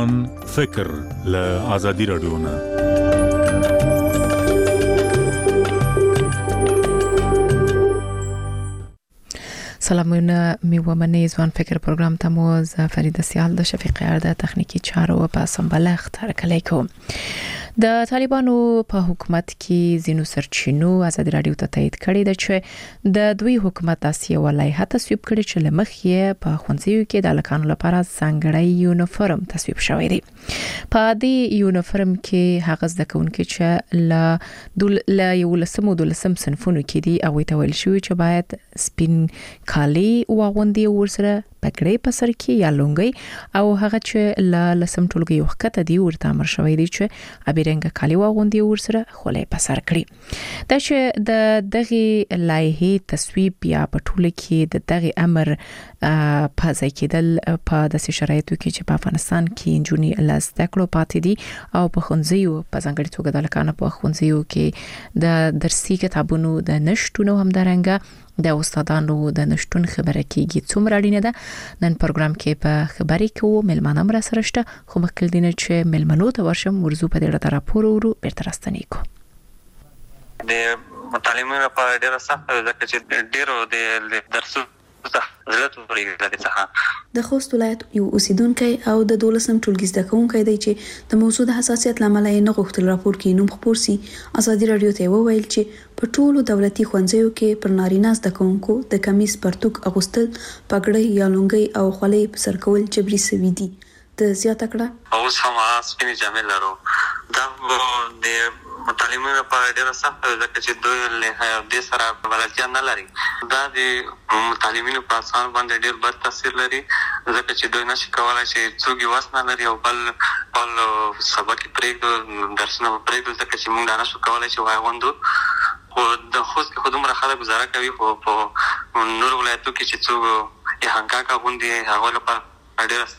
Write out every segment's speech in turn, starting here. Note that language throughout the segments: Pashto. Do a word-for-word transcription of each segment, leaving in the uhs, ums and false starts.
ځوان فکر له آزادي رادیو نه. سلامونه میومنه ځوان فکر پروګرام ته مو ز فرید سیال د شفیق ارده تخنیکی چارو په سمبلخ ترکلی کوم. د طالبانو په حکومت کې زینو سرچینو آزادي رادیو ته تایید کړی د چې د دوی حکومت اسیا ولایت تصویب کړی چې لمخ یې په خونځیو کې د لکانو لپاره ځانګړی یونیفورم تصویب شوی دی. په دې یونیفورم کې هغه زده کوونکي چې ل دول ل یو لسمو دولسم صنفونو کې دي او ته ویل شوی چې باید سپین کالی واغوندي ورسره پګړې په سر کې یا لونګي او هغه چې ل لسم ټولګي وخت دی ورته امر شوی دی چې ابيرنګ کالی واغوندي ورسره خولې په سر کړی. دا چې د دغه لایحې تصویب یا په ټوله کې د دغه امر په ځای کېدل په داسې شرایطو کې چې په افغانستان کې جونی لاس تکړو پاتې دي او په خونځیو په ځانګړي توګه د لکانو په خونځیو کې د درسي کتابونو د نشټونو هم درنګه د استادانو د نشټون خبره کیږي. څومره اړینه ده نن پروګرام کې په خبرې کوو ملمانه مر سره شته خو مخکې دینه چې ملمنو ته ورشم ورزو په دې اړه راپور ورو بیرته راستنې کو. د مطالعې لپاره ډېر سخت ده چې ډېرو د درسو د خوست ولایت یو اوسیدونکو او د دولسم ټولګي زده کوونکی دی چې د موضوع د حساسیت لامل یې نه غوښتل راپور کې نوم خپور سي. آزادي رادیو ته وویل چې په ټولو دولتي ښوونځیو کې پر نارینه زده کوونکو د کمیس پرتوک اغوستل پګړۍ یا لونګۍ او خولۍ په سر کول جبري سوي دي. د زیاته کړه اوس هم سپینې جامې لرو. دا د مطالعې لپاره ډېر سخت ده چې دوی له دې سره بلدتیا نه لري. دا د مطالعې په اساس باندې ډېر بد تاثیر لري ځکه چې دوی نشي کولای چې څوک واس نه لري او بل بل سبق پرېږدو درسونه پرېږدو ځکه چې موږ نه شو کولای چې واغوندو. خو د خوست کې خودمره خلک گزاره کوي خو په نور ولایتو کې چې څوک یې هنګا کوي هغه لپاره ډېر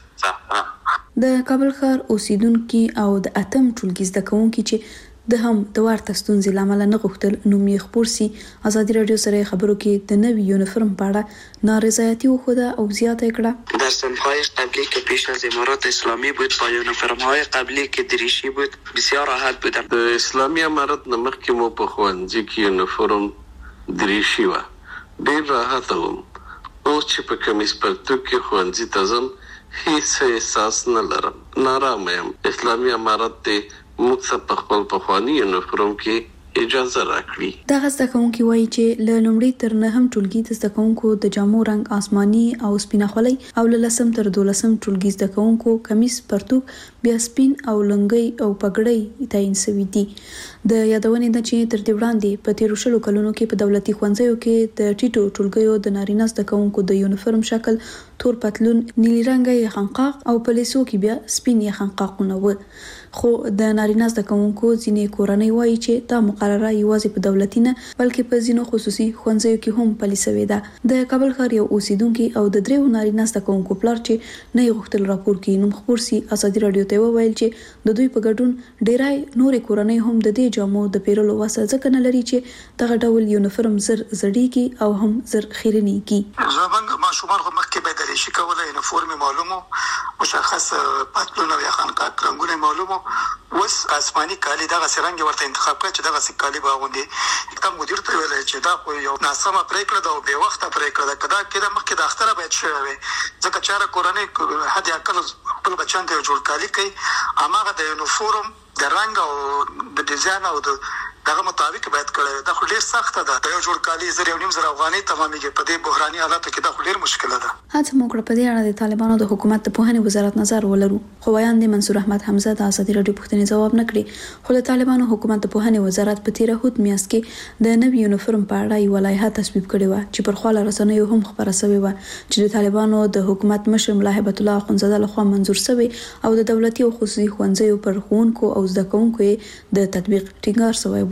د کابل ښار اوسیدونکو او د اتم ټولګي زده کوونکي چې د هم د ورته ستونزې لامل نه غوښتل نوم یې خپور سي. آزادي رادیو سره خبرو کې د نوي یونیفورم په اړه نارضایتي وښوده او زیاته کړه. در صنف‌های قبلی که پیش از امارات اسلامی بود با یونیفرم‌های قبلی که دریشی بود بسیار راحت بودم. د اسلامی امارات نمخ کې مو په خوانځي کې یونیفورم دریشي و ډیر راحت وم. اوس چې په کمیس پرتوک کې خوانځي تزم هیڅ احساس نه لرم. نارام یم. اسلامی امارات ته موږ په خپل پخوانی یونیفورم کې اجازه راکړي. دا زده کوونکي وایي چې له لومړي تر نهم ټولګي د زده کوونکو د جامو رنگ آسماني او سپینه خولۍ او له لسم تر دولسم ټولګي زده کوونکو کمیس پرتوک بیا سپین او لنګۍ او پګړۍ تعین شوي دي. د یادونې د چې تر دې وړاندې په تیرو شلو کلونو کې په دولتي ښوونځیو کې د ټیټو ټولګیو د نارینه زده کوونکو د یونیفورم شکل تور پتلون نیلي رنګه یخنقاق او په لیسو کې بیا سپین یخنقاقونه و. خو د نارینه زده کوونکو ځینې کورنۍ وایي چې دا مقرره یوازې په دولتي نه بلکې په ځینو خصوصي ښوونځیو کې هم پلي شوې ده. د کابل ښار یو اوسیدونکي او د دریو نارینه زده کوونکو پلار چې نه یې غوښتل راپور کې نوم خپور سي آزادي رادیو ته وویل چې د دوی په ګډون ډیرای نورې کورنۍ هم د دې جامو د پیرلو وسه ځکه نه لري چې دغه ډول یونیفورم زر زړیږي او هم زر خیرنیږي. زمونږ ماشومان خو مخکې به د شي کولای یونیفورم معلومو مشخص پتلون او یخنقاق رنگونه معلومو وس آسماني کالی دغه سرنګ ورته انتخاب کړ چې دغه کالی باغوندي. کوم مدیر ته ویل چې دا خو یو ناسمه پریکړه ده او به وخت پریکړه ده کدا کده مخکې د اختره باید شوی وي ځکه چې را کورنۍ حد اقل خپل بچان ته جوړ کالی کوي اماغه د یونیفورم د رنگ او د ډیزاین او د دغه مطابق باید کړی. دا خو ډیر سخت ده. د یو جوړ کالی زر یو نیم زر افغانۍ تمامېږي په دې بحراني حالاتو کې. دا خو ډیر مشکل ده. هڅه مو کړه په دې اړه د طالبانو د حکومت د پوهنې وزارت نظر ولرو خو ویان دي منصور احمد حمزه د آزادي رادیو پوښتنې ځواب نه کړی. خو د طالبانو حکومت د پوهنې وزارت په تیر هوت میاشت کې د نوي یونیفورم په اړه یو لایحه تصویب کړې و چې پر خواله رسنیو هم خبره شوې و چې د طالبانو د حکومت مشر ملا هیبت الله اخونزاده لخوا منظور شوی او د دولتي او خصوصي ښوونځیو پر ښوونکو او زده کوونکو د تطبیق ټینګار شوی و.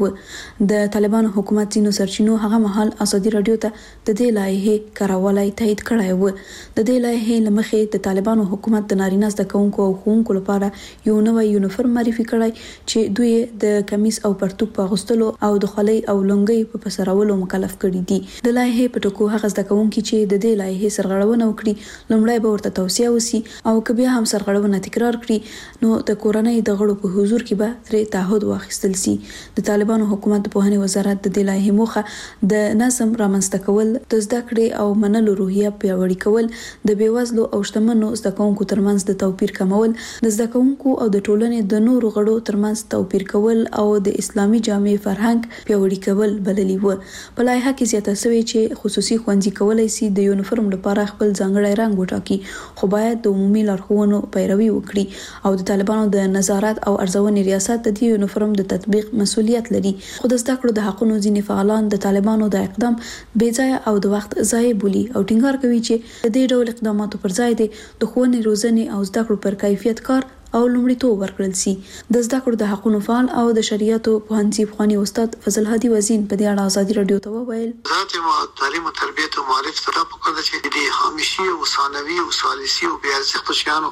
و د طالبانو حکومت ځینو سرچینو هغه مهال ازادي رادیو ته د دې لایحې کارولای تایید کړی و. د دې لایحې لمخې د طالبانو حکومت د نارینه زده کوونکو او ښوونکو لپاره یو نوی یونیفورم معرفي کړی چې دوی د کمیس او پرتوګ په اغوستلو او د خولۍ او لنګۍ په پسرولو مکلف کړي دي. د لایحې په ټکو هغه زده کوونکي چې د دې لایحې سرغړونه وکړي لومړی به ورته توصیه وسی او که بیا هم سرغړونه تکرار کړي نو د کورنۍ د غړو په حضور کې به ترې تعهد واخیستل سي. د طالبانو حکومت د پوهنې وزارت د دې لایحې موخه د نظم رامنځته کول، د زده کړې او منلو روحیه پیاوړې کول، د بیوزلو او شتمنو زده کوونکو ترمنځ د توپیر کمول، د زده کوونکو او د ټولنې د نورو غړو ترمنځ توپیر کول او د اسلامي جامع فرهنګ پیاوړی کول بللی و. په لایحه کې زیاته شوی چې خصوصي ښوونځي کولای شي د یونیفورم لپاره خپل ځانګړی رنګ وټاکي، خو باید د عمومي لارښوونو پیروي وکړي او د طالبانو د نظارت او ارزونې ریاست د دې یونیفورم د تطبیق مسؤلیت لري. خو د زده کړو د حقونو ځینې فعالان د طالبانو د اقدام بې ځایه او د وخت ضایع بولي او ټینګار کوي چې د دې ډول اقداماتو پر ځای د ښوونې، روزنې او زده کړو پر کیفیت کار او لومړیتوب ورکړل سي. د زده کړو د حقونو فعال او د شریعتو پوهنځي پخوانی استاد فضل هادي وزین په دې اړه ازادي رادیو ته وویل: ذات تعلیم او تربیت او معرفت سره په کار چې د همیشي او ثانوي او ثالثي او بیا ارزښت شیانو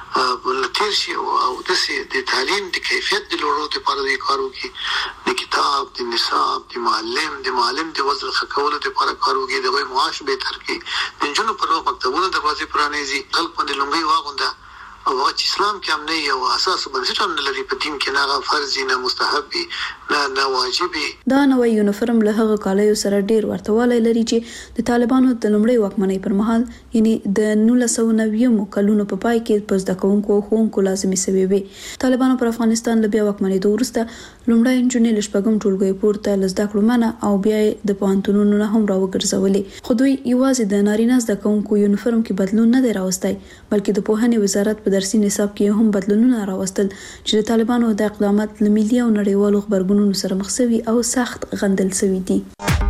ولتیر شي او د تعلیم د کیفیت د لوړولو لپاره د کارو کې د کتاب، د نصاب، د معلم، د معلم د وزن خکولو لپاره کارو کې د معاش به تر کې د جنونو پر مکتبونو دروازې پرانیزي، خلک باندې لنګي واغونده او چې اسلام کې هم نه یو اساس بنسټ هم نه لري، په دین کې نه فرض نه مستحب نه نه واجب. دا نوې یونیفورم له هغه کالیو سره ډیر ورتهوالی لري چې د طالبانو د لومړۍ واکمنۍ پر مهال یعنی د نولس سوه نوي کلونو په پای کې په زده کوونکو او ښوونکو لازمي شوي وي. طالبانو پر افغانستان له بیا واکمنېدو وروسته لومړی نجونې له شپږم ټولګي پورته له زده کړو منع او بیا د پوهنتونونو نه هم راوګرځولې. خو دوی یوازې د نارینه زده کوونکو یونیفورم کې بدلون نه دی راوستی، بلکې د پوهنې وزارت په درسي نصاب کې هم بدلونونه راوستل چې د طالبانو د اقدامات له ملي او نړیوالو خبرګونونو سره مخ شوي او سخت غندل شوي دي.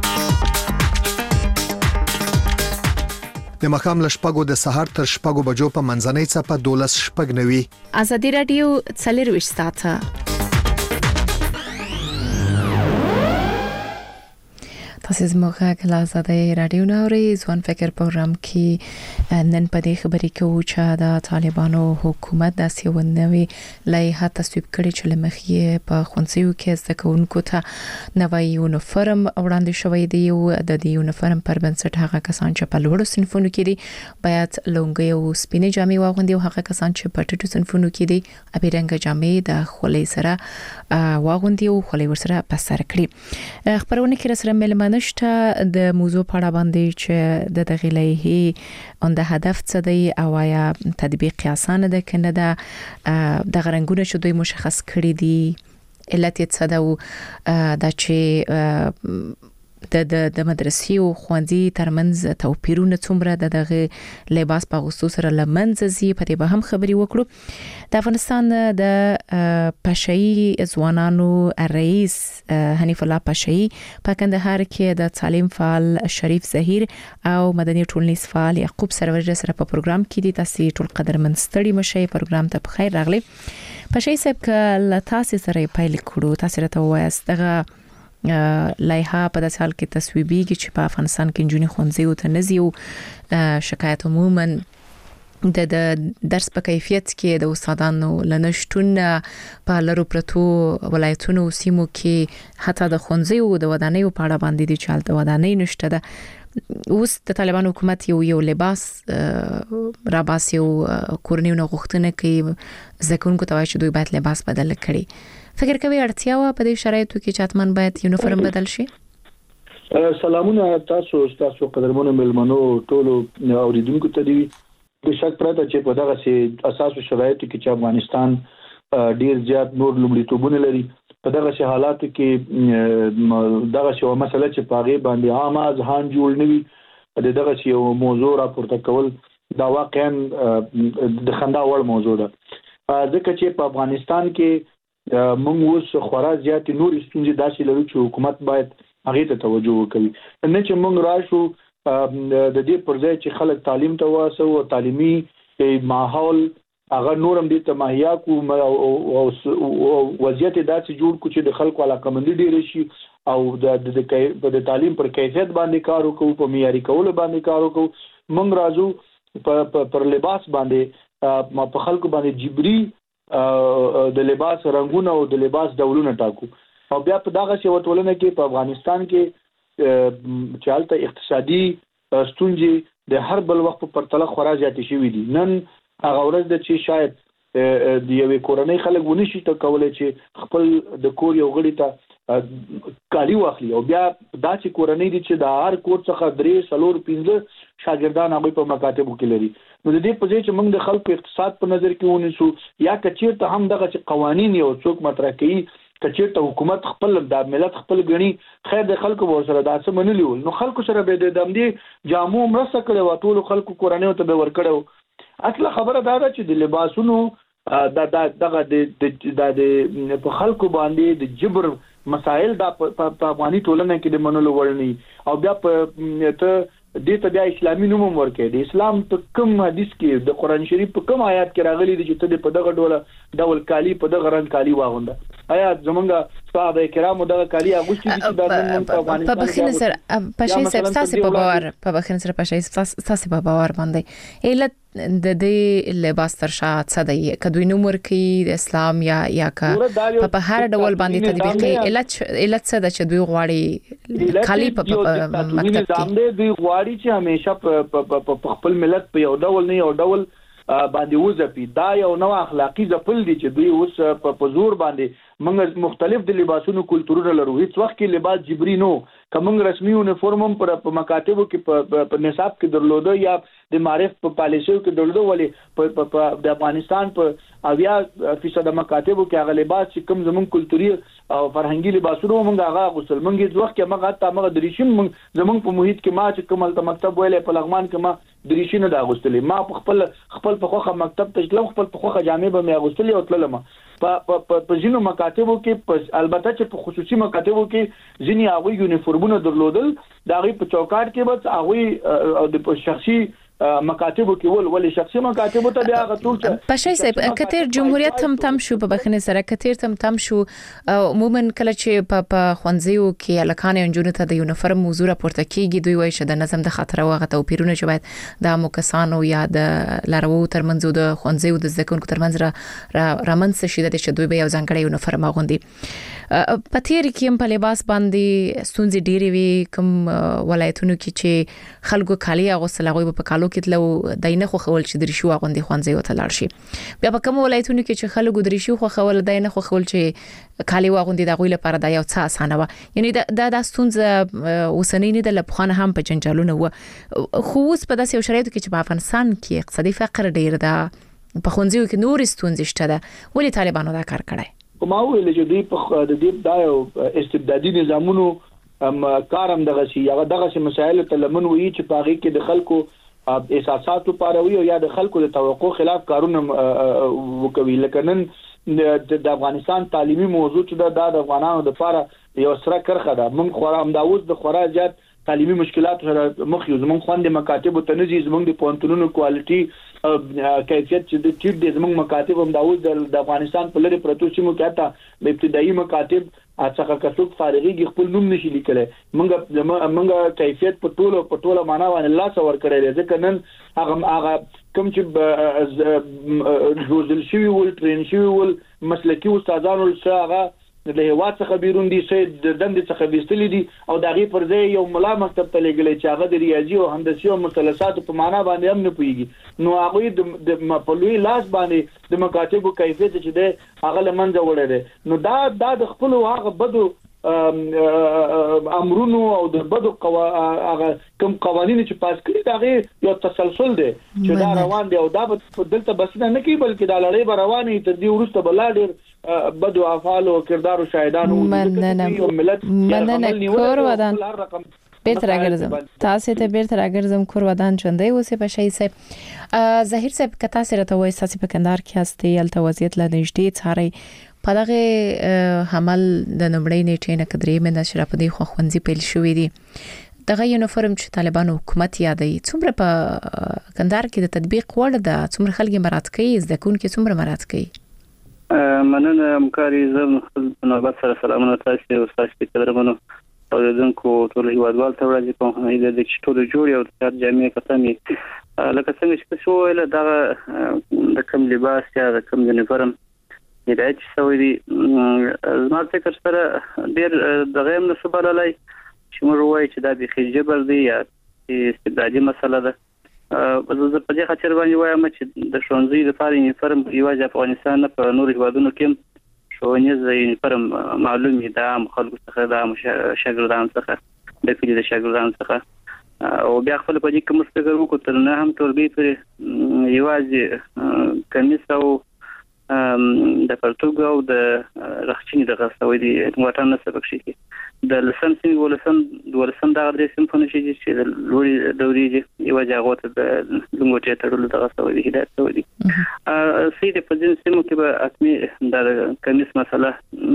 د مخام له شپږو د سهار تر شپږو بجو په منځنۍ څپه دولس شپږ نوي. ازادي رادیو څلرویشت ساعته تاسو زموږه کله ازادي رادیو نوري ځوان فکر پروګرام کې نن په دې خبرې کوو چې د طالبانو حکومت د سیونوي لایحه تصویب کړي چې لمخې په خونسیو کې زده کوونکو ته نوې یونیفورم وړاندې شوی دی او د دې یونیفورم پر بنسټ هغه کسان چې په لوړو صنفونو کې دي باید لونګي او سپینې جامې واغوندي او هغه کسان چې په ټیټو صنفونو کې دي ابي رنګ جامې د خولۍ سره واغوندي او خولۍ ورسره په سر کړي. خبرونه کې سره ملمنه نشته د موضوع په اړه باندې چې د دغه لایحې اند هدف څه دی او یا تطبیق آسان ده کنه ده د غرنګونه چې دوی مشخص کړی دي علت یې څه ده او د چې د د د مدرسې او ښوونځي ترمنځ توپیرونه څومره د دغه لباس په غوښتو سره لمنځ زی په دې به هم خبري وکړو. د افغانستان د پاشایي ځوانانو رئیس حنیف الله پاشایي په کندهار کې د تعلیم فعال شریف زهیر او مدني ټولنیز فعال یعقوب سرور سره په پروګرام کې دي. تاسو ټول قدرمن ستړي مشه پروګرام ته بخیر راغلي. پاشایي صاحب کله تاسو سره پیل کړو، تاسو راته وایست دغه لایحه په داسې حال کې تصویبیږي چې په افغانستان کې نجونې ښوونځیو ته نه ځي او شکایت عموما د درس په کیفیت کې د استادانو لنشتون په لرو پرتو ولایتونو سیمو کې حتی د ښوونځیو د ودانیو په اړه باندې دي چې د ودانۍ نشته ده. اوس د طالبانو حکومت یو یو لباس را باسي او کورنیو نه غوښتنه کوي ځکهونکو ته وایي چې دوی باید لباس بدل کړي. فکر کوي اړتیا و په دې شرایطو کې چې اتمن باید یونیفورم بدل شي؟ سلامونه تاسو تاسو قدرمنو ملمنو ټولو اوریدونکو ته دی. په شک پرته چې په دغه سي اساسو شرایطو کې چې افغانستان ډیر زیات نور لومړیتوبونه لري، په دغه سي حالاتو کې دغه سي مسله چې پاغي باندې عامه ځهان جوړ نوي د دغه سي موضوع راپورته کول دا واقعا د خندا وړ موضوع ده، ځکه چې په افغانستان کې موږ اوس خورا زیات نور ستونزې داسې لرو چې حکومت باید هغه ته توجه وکړي. نه چې موږ راشو د دې پر ځای چې خلک تعلیم ته واسو او تعلیمي ماحول هغه نورم دې ته مهیا کو او وضعیت داسې جوړ کو چې د خلکو علاقمندي ډېر شي او د د تعلیم پر کیفیت باندې کار وکړو په معیاري کولو باندې کار وکړو موږ راځو پر لباس باندې ما په خلکو باندې جبري د لباس رنگونه او د لباس ډولونه ټاکو او بیا په دغه شی وټولنه کې په افغانستان کې چالت اقتصادي ستونزې د هر بل وخت په پرتله خورا زیاتې شوې دي نن هغه ورځ د چې شاید د یوې کورنۍ خلک ونشي ته کولای چې خپل د کور یو غړي ته کالي واخلي او بیا دا چې کورنۍ دي چې د هر کور څخه درې څلور پنځه شاګردان هغه په مکاتبو کې لري نو د دې په ځای چې موږ د خلکو اقتصاد په نظر کې ونیسو یا کچیرته هم دغه چې قوانین یو څوک مطرح کوي کچیرته حکومت خپل د ملت خپل غني خیر د خلکو ورسره داسې منلی نو خلکو سره به د دمدې جامو مرسته کړو ټول خلکو کورنۍ ته به ورکړو اصله خبره دا ده چې د لباسونو دا دا دغه د د په خلکو باندې د جبر مسائل دا په افغاني ټولنه کې د منلو وړ نه او بیا په ته دې ته بیا اسلامي نوم ورکړي د اسلام په کوم حدیث کې د قران شریف په کوم آیات کې راغلي دي چې ته په دغه ډول ډول کالی په دغه رنگ کالی واغونده آیا زمونږ صحابه کرامو دغه کالی اغوستي دي چې د افغانستان په بخښنه سره پښې سره تاسو په باور په بخښنه سره پښې تاسو په باور باندې علت د دې لباس تر شات صدای کدوې نوم ورکی د اسلام یا یا کا په هر ډول باندې تطبیقي علت علت څه د چې دوی غواړي کالی په مکتب کې دوی غواړي چې همیشه په خپل ملت په یو ډول نه یو ډول باندې وځپی دا یو نو اخلاقی ځپل دي چې دوی اوس په زور باندې موږ مختلف د لباسونو کلتورونه لرو هیڅ وخت کې لباس جبري نو کوم رسمي یونیفورم پر په مکاتبو کې په نصاب کې درلوده یا د معرف په پالیسیو کې درلوده ولې په د افغانستان په اویا فیصد مکاتبو کې هغه لباس چې کوم زمون کلتوري او فرهنګي لباسونو موږ هغه غوسل موږ هیڅ وخت کې موږ تا موږ دریشم زمون په محیط کې ما چې کومل ته مکتب ویلې په لغمان کې ما دریشینه دا غوستلې ما خپل خپل په خوخه مکتب ته تلم خپل په خوخه جامې به مې غوستلې او تللم په په په ځینو مکاتبو کې البته چې په خصوصي مکاتبو کې ځینی هغه یونیفورمونه درلودل دا غي په چوکاټ کې بس هغه د شخصي مکاتبو کې ول ولې شخصي مکاتبو ته بیا غوښتل چې پښې صاحب کتیر جمهوریت هم تم شو په بخنه سره کتیر تم تم شو عموما کله چې په په خوانځیو کې الکان انجونو ته د یونیفورم موضوع راپورته کیږي دوی وایي چې د نظم د خطر او غته پیرونه چې باید د مکسانو یا د لارو ترمنځ د خوانځیو د ځکونکو ترمنځ را رامنځ شي د چې دوی به یو ځانګړی یونیفورم غوندي پتیر کې په لباس باندې ستونزې ډېری وي کوم ولایتونو کې چې خلکو کالی غوسه لغوي په کالو کې تلو داینه خو خول چې درشو غوندي خوانځي او تلل شي بیا په کوم ولایتونو کې چې خلکو درشو خو خول داینه خو خول چې کالی واغوندي د غوي لپاره دا یو څه اسانه و یعنی دا د ستونزه وسنینې د لپخانه هم په جنجالونه و خو اوس په داسې شرایطو کې چې په افغانستان کې اقتصادي فقر ډیر ده په خوانځیو کې نور ستونزې شته ده ولې طالبانو دا کار کړی کومه ویل چې دوی په د دې دا یو استبدادي نظامونو ام کارم دغه شي یا دغه شي مسایل ته لمن وی چې پاغي کې د خلکو احساساتو پاروي او یا د خلکو د توقع خلاف کارونه وکوي لکه نن د افغانستان تعلیمي موضوع چې د افغانانو د لپاره یو سره کرخه ده موږ خورا همداوز د خورا زیات تعلیمي مشکلات سره مخ یو زموږ خوند مکاتب ته نزي زموږ د پونتونونو کوالټي کیفیت چې د ټیټ د زموږ مکاتب همداوز د افغانستان په لری پروتو سیمو کې تا ابتدایي مکاتب اڅخه کڅوک فارغي خپل نوم نشي لیکلای موږ موږ کیفیت په ټولو په ټولو معنا باندې الله څور کړی ځکه نن هغه هغه کوم چې روزل شوی ول ټرین شوی ول مسلکی استادانو څخه د هوا څخه بیرون دي چې د دند څخه بیستلې دي او دغه پر ځای یو ملا مکتب ته لګلې چې هغه د ریاضي او هندسي او مثلثات په معنا باندې هم نه پويږي نو هغه د مپلوي لاس باندې د مکاتبو کیفیت چې ده هغه لمنځه وړي دي نو دا د خپل هغه بدو امرونو او د بدو هغه کوم قوانين چې پاس کړی دا یو تسلسل دی چې دا روان دی او دا دلته بس نه کوي بلکې دا لړۍ به روانه تر دې ورسته بل ډېر بدو افعال او کردار او شاهدانو مننه کور ودان بیرته راګرځم تاسو ته بیرته راګرځم کور ودان چوندې اوسه په شي سه ظاهر صاحب کتا سره ته وای تاسو په کندهار کې هستي ال توازیت لا نږدې څاري په دغه حمل د نمړې نیټې نه کډرې مې نشره په دې خو خوندې پیل شوې دي دغه یونیفورم چې طالبان حکومت یادوي څومره په کندهار کې د تطبیق وړ ده څومره خلک مراد کوي زده کوونکي څومره مراد کوي مننه همکاري زم نوبت سره سلامونه تاسو او تاسو قدرمنو اوریدونکو ټول هیوادوال ته ورځي کوم هیله د ټولو جوړ یو د جامعې کتمي لکه څنګه چې څه ویل دا د کوم لباس یا د کوم یونیفورم هدایت شوی دی زما فکر سره ډیر دغه هم نسبه لای چې موږ وایو چې دا به خجبر دی یا استبدادي مسله ده زه په دې خاطر باندې وایم چې د شونځي د فارین یونیفورم یوازې افغانستان په نور هیوادونو کې شونیز یونیفورم معلومي دا خلکو څخه دا شاګردان څخه د کلی د شاګردان څخه او بیا خپل په دې کې مستقر وکړو تر نه هم تربیه پر یوازې کمیس او د پرتګ او د رخچینی د غسوي دي وطن نه سبق شي د لسم سیم ولسم ولسم د غدري سیم په نشي چې د لوري دوري دي یوازې هغه ته د لنګوټه تړلو د غسوي دي هدایت شوی دي سید په دې سیمو کې به اتمي د کمیس مسله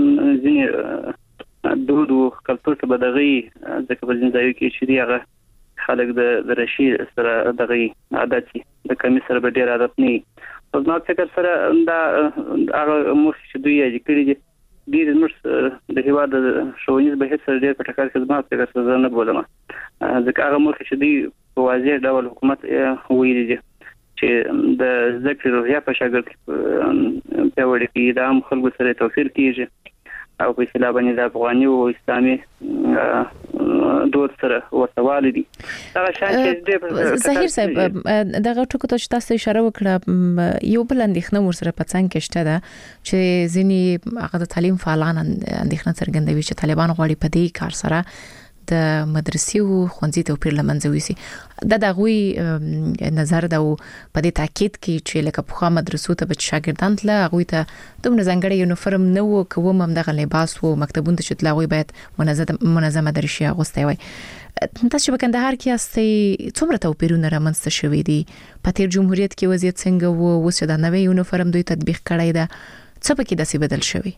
ځینې دود او کلتور ته بدغي ځکه په دې ځای کې چې هغه خلک د رشي سره دغه عادت د کمیس سره به ډیر عادت نه او نو څنګه سره دا هغه مخ چې دوی یې کړی دي ډیر نور د هیواد شونیز به هیڅ ډیر په ټکر کې خدمات کوي څه نه بولم ځکه هغه مخ چې دوی په واضح ډول حکومت ویلي دي چې د ذکر روحیه په شاګرد په وړي کې د عام خلکو سره توفیر کیږي او په خلاف باندې د افغاني او اسلامي دود سره ورتوالي دي دا شان چې ظاهر صاحب دغه ټکو ته تاسو اشاره وکړه یو بل اندېښنه ورسره په څنګه کې شته ده چې ځینی هغه د تعلیم فعالان اندېښنه څرګندوي چې طالبان غواړي په دې کار سره د مدرسې او ښوونځي توپیر لمنځه ویسي دا د غوي نظر دا په دې تاکید کې چې لکه په خوا مدرسو ته بچ شاګردان له غوي ته دومره ځانګړی یونیفورم نه وو کوم هم دغه لباس وو مکتبونه ته چې غوي باید منظم منظمه درشي اغوسته وي تاسو په کندهار کې استي څومره توپیرونه رامنځته شوي دي په تیر جمهوریت کې وضعیت څنګه وو اوس دا نوې یونیفورم دوی تطبیق کړی دا څه پکې داسې بدل شوی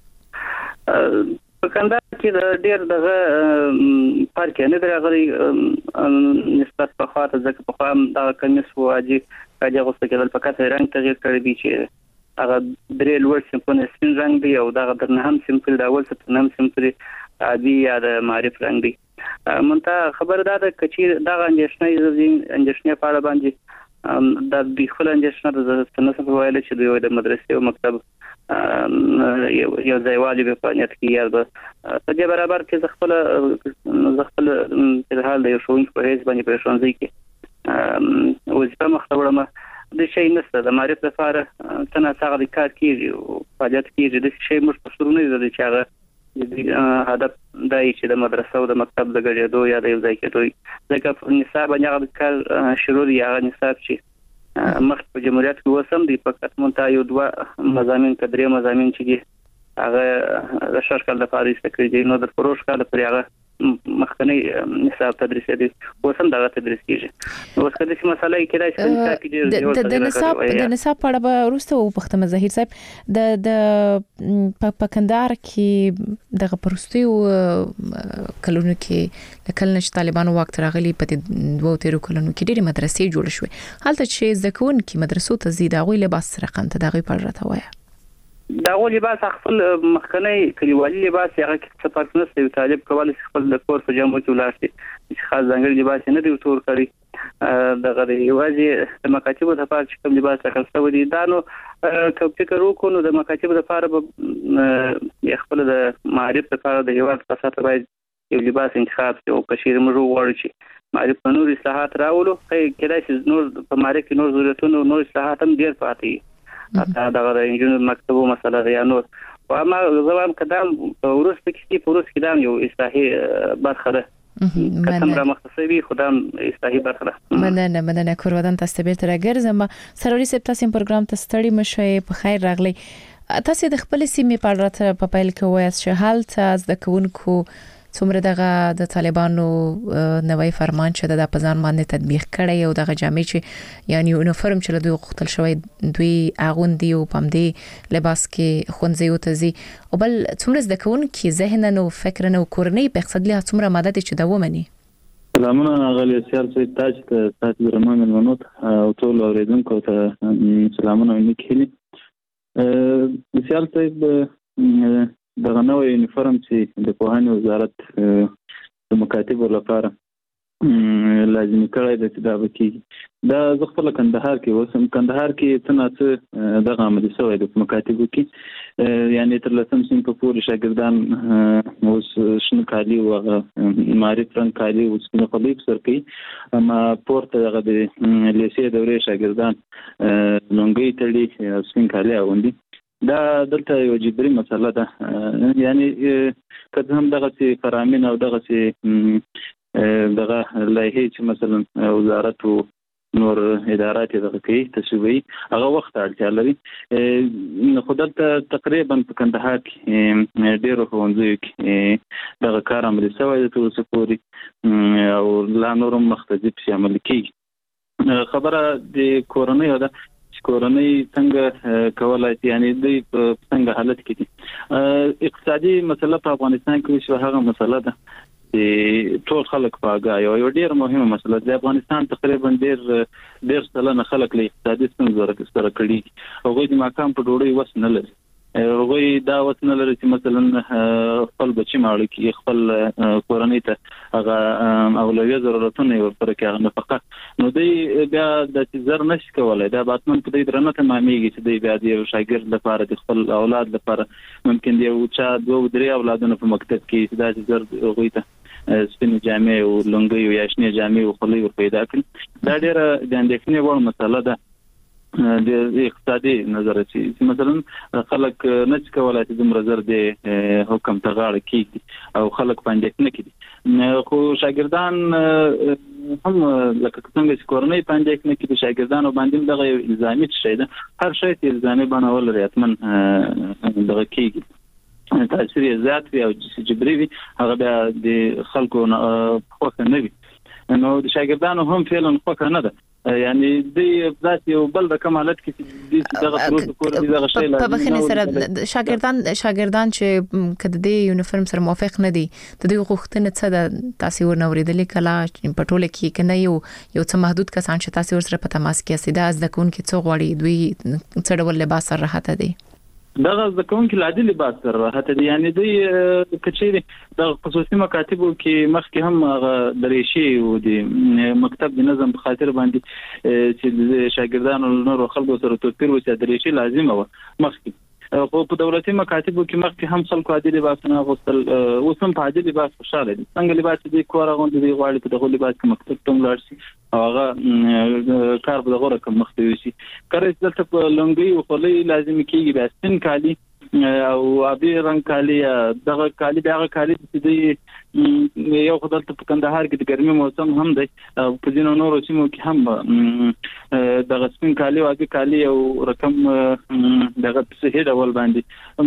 په کندهار کې د ډېر دغه پارک نه درغلي نسبت په خاطر ځکه په خام د کمیس واجی کاجه غوسته کېدل فقط رنگ تغییر کړی دی چې هغه درې لوړ سیمپل سپین رنگ دی او دغه درنه هم سیمپل دا اول څه هم سیمپل عادي یا د معرف رنگ دی مونته خبر ده چې دغه اندیشنې زین اندیشنې په اړه باندې د بخل اندیشنې د څنګه په وایي چې دوی د مدرسې او مکتب یو ځایوالي په نیت کې یاد په دې برابر کې خپل خپل په حال د یو شوونکي په هیڅ باندې په شونځي کې وظیفه مخته د شي نسته د معرفت لپاره څنګه څنګه د کار کیږي او فعالیت کیږي د شي مش په شروع نه چې هغه هدف دای چې د مدرسې او د مکتب د ګډېدو یا د یو ځای کېدو ځکه په نصاب باندې هغه کار شروع یا نصاب چې مخ په جمهوریت کې وسم دی فقط مونږ یو دوه مضامین کډري مضامین چې دي هغه د شرکل د فارسی سکرټری نو د پروش کال پر هغه مخکنی نصاب تدریس دي وسم دغه تدریس کیږي نو اوس کله چې مسله کې راځي چې د نصاب د نصاب په اړه ورسته او پختمه ظاهر صاحب د د په کندهار کې دغه پرستی او کلونو کې لکه نش طالبانو وخت راغلي په دوه تیرو کلونو کې ډېری مدرسې جوړ شوې حالت چې ځکون کې مدرسو ته زیاده غوي لباس رقم ته دغه په اړه راوي دا غو لباس خپل مخکنی کلیوالي لباس هغه کې څه فرق نشته یو طالب کولای شي خپل د کور په جامو کې ولاړ شي چې خاص ځانګړي لباس نه دی تور کړی دغه یوازې د مکاتبو د لپاره چې کوم لباس راکړل دي دا نو کوم فکر وکړو د مکاتبو لپاره به خپل د معرفت لپاره د یوازې په ساته باید یو لباس انتخاب او په شیر مرو وړي چې معرفت په نور اصلاحات راولو هي کله چې نور په معرفت کې نور ضرورتونه نور اصلاحات هم ډیر پاتې اته دغه د انجینر مکتبو مسله یا نور او ما زوام کدام ورس کې په ورس کې دا یو اصلاحي برخه ده کتم را مختصوي خدام اصلاحي برخه ده مننه مننه کورودان تاسو به تر ګرځم سروري سپتاسیم پروګرام ته ستړي مشه په خیر راغلی تاسو د خپل سیمې په اړه په پیل کې وایي چې حال تاسو د کوونکو څومره دغه د طالبانو نوې فرمان چې د پزان باندې تطبیق کړي او دغه جامع چې یعنی یونیفورم چې دوی غوښتل شوی دوی اغوندي او پم دی لباس کې خونځي او تزي او بل څومره د کوونکو ذهن او فکر او کورنۍ په اقتصاد له څومره مدد چې دا ومني سلامونه غالي سیال سید تاج ته تاسو درمن منوت او ټول اوریدونکو ته سلامونه وکړي. سیال سید دغه نوې یونیفورم چې د پوهنې وزارت د مکاتبو لپاره لازمي کړی دی چې دا به کېږي. دا زه خپله کندهار کې اوسم. کندهار کې څه نه څه دغه عملي شوی دی په مکاتبو کې، یعنې تر لسم صنف پورې شاګردان اوس شنه کالي او هغه معرف رنګ کالي او سپینې خولۍ په سر کوي، اما پورته دغه د لیسې دورې شاګردان لونګۍ تړي او سپین کالي اغوندي. دا دلته یو جبري مسله ده، یعنې که هم دغسې فرامین او دغسې دغه لایحې چې مثلا وزارت او نور ادارات دغه کوي تصویبوي، هغه وخت اړتیا لري. خو دلته تقریبا په کندهار کې ډېرو ښوونځیو کې دغه کار عملي شوی دی تر اوسه پورې او لا نور هم مخته ځي پسې عملي کېږي. خبره د کورنیو ده چې کورنۍ څنګه کولی شي، یعنې دوی په څنګه حالت کې دي. اقتصادي مسله په افغانستان کې وشوه، هغه مسله ده چې ټول خلک په اګاه یو یو ډېر مهمه مسله ده. افغانستان تقریبا ډېر ډېر سلنه خلک له اقتصادي ستونزو سره کړي، هغوی د ماښام په ډوډۍ وس نه لري، هغوی دا وس نه لري چې مثلا خپل بچي ماړه کړي، خپل کورنۍ ته هغه اولویه ضرورتونه یې ورپوره کړي، هغه نفقه. نو دوی بیا داسې زر نشي کولی، دا باتمن په دوی درنه تمامېږي چې دوی بیا د یو شاګرد لپاره د خپل اولاد لپاره ممکن د یو چا دوه درې اولادونه په مکتب کې چې داسې زر هغوی ته سپینې جامې او لونګۍ او یا شنې جامې او خولۍ ور پیدا کړي. دا ډېره د اندېښنې وړ مسله ده د اقتصادي نظره چې مثلا خلک نه شي کولی چې دومره زر د حکم ته غاړه کېږدي او خلک په اندېښنه کې دي. خو شاګردان هم لکه څنګه چې کورنۍ په اندېښنه کې د شاګردانو باندې دغه یو الزامي شی ده، هر شی چې الزامي بڼه ولري حتما دغه کېږي، تاثیر یې زیات وي او جبري وي، هغه بیا د خلکو خوښه نه وي. نو د شاګردانو هم فعلا خوښه نه ده، یعنې دوی داسې یو بل رقم حالت کې چې دغه تر اوسه پورې دغه شی په بخښنې سره شاګردان شاګردان چې که د دې یونیفورم سره موافق نه دي، د دوی غوښتنې څه ده؟ تاسې ورنه اورېدلې کله په ټوله کې که نه یو یو څه محدود کسان چې تاسې ورسره په تماس کې یاستئ، دا زده کوونکي څه غواړي؟ دوی څه ډول لباس سره راحته دي؟ دغه زده کوونکي له عادي لباس سره راحته دي، یعنې دوی که چیرې د خصوصي مکاتبو کې مخکې هم هغه دریشي او د مکتب د نظم په خاطر باندې چې د شاګردانو نورو خلکو سره توپیر وشي، دریشي لازمه وه مخکې. خو په دولتي مکاتبو کې مخکې هم خلکو عادي لباسونه اغوستل، اوس هم په عادي لباس خوشحاله دي. څنګه لباس چې دوی کور اغوندي، دوی غواړي په دغه لباس کې مکتب ته ولاړ شي او هغه کار په دغه رقم مخ ته یوسي. کله چې دلته په لونګۍ او خولۍ لازمي کېږي، بیا سپین کالي او آبي رنګ کالي، دغه کالي بیا هغه کالي چې دوی یو خو دلته په کندهار کې د ګرمي موسم هم دی، په ځینو نورو سیمو کې هم دغه سپین کالي او آبي کالي او رقم دغه په صحیح ډول باندې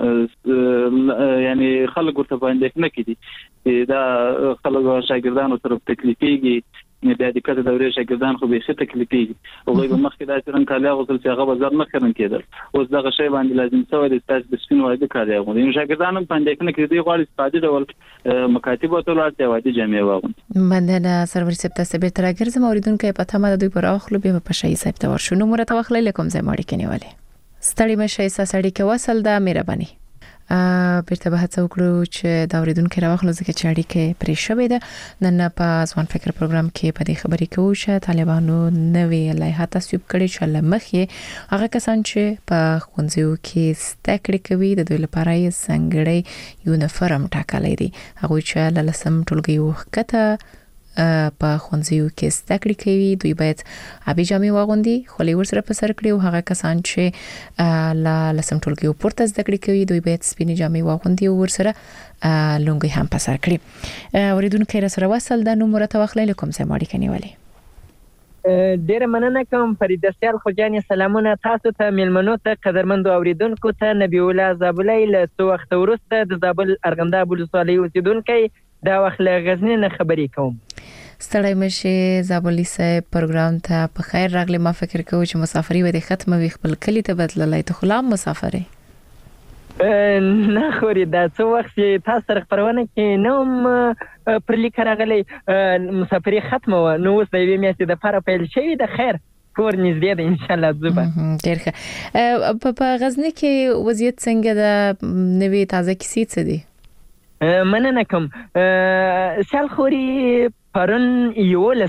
هم یعنې خلک ورته په اندېښنه کې دي چې دا خلک شاګردانو سره تکلیفېږي. بیا د کته دورې شاګردان خو بیخي تکلیفېږي، هغوی به مخکې داسې رنګ کالي اغوستل چې هغه به زر نه خرن کېدل، اوس دغه شی باندې لازم شوی دی تاسو د سپین واده کالي اغوندئ. نو شاګردان هم په اندېښنه کې دوی غواړي چې په عادي ډول مکاتبو ته ولاړ شي او عادي جامې واغوندي. مننه سرور صاحب، تاسو بېرته راګرځم. اورېدونکی په تمه د دوی په راوخلو بیا به په شایي صاحب ته ورشو. نوم راته واخلئ له کوم ځای مو اړیکې نیولې؟ ستړي مه شئ، ستاسو اړیکه وصل ده، مهرباني. بیرته به هڅه وکړو چې دا اورېدونکي راوخلو ځکه چې اړیکې پرې شوې ده. نن په ځوان فکر پروګرام کې په دې خبرې کوو چې طالبانو نوې لایحه تصویب کړې چې له مخې هغه کسان چې په ښوونځیو کې زده کړې کوي د دوی لپاره یې ځانګړی یونیفورم ټاکلی دی. هغوی چې له لسم ټولګي وښکته په ښوونځیو کې زده کړې کوي دوی باید آبي جامې واغوندي، خولۍ ورسره په سر کړي، او هغه کسان چې له لسم ټولګي پورته زده کړې کوي دوی باید سپینې جامې واغوندي او ورسره لونګۍ هم په سر کړي. اورېدونکی راسره وصل ده، نوم راته واخلئ، له کوم ځای مو اړیکه نیولې؟ ډېره مننه کوم فریده سیال خوجانې. سلامونه تاسو ته، میلمنو ته، قدرمندو اوریدونکو ته. نبی الله زابلۍ له څو وخت وروسته د زابل ارغنداب ولسوالۍ اوسیدونکی دا وخت له غزني نه خبرې کوم. ستړی مشه زابلي صاحب، پروګرام ته په خیر راغلی. ما فکر کوم چې مسافري و دې ختمه وي، خپل کلی ته بدللای ته خلا مسافرې. نه خوري دا څو وخت تاسو سره خبرونه کې نوم پر لیک راغلی مسافري ختمه و نو اوس د یوې میاشتې دپاره پیل شوي د خیر کور نږدې ده انشاءالله ځو به ډېر ښه. په غزني کې وضعیت څنګه ده؟ نوې تازه کیسې څه دي؟ مننه کوم. سیال خوري پرون یولس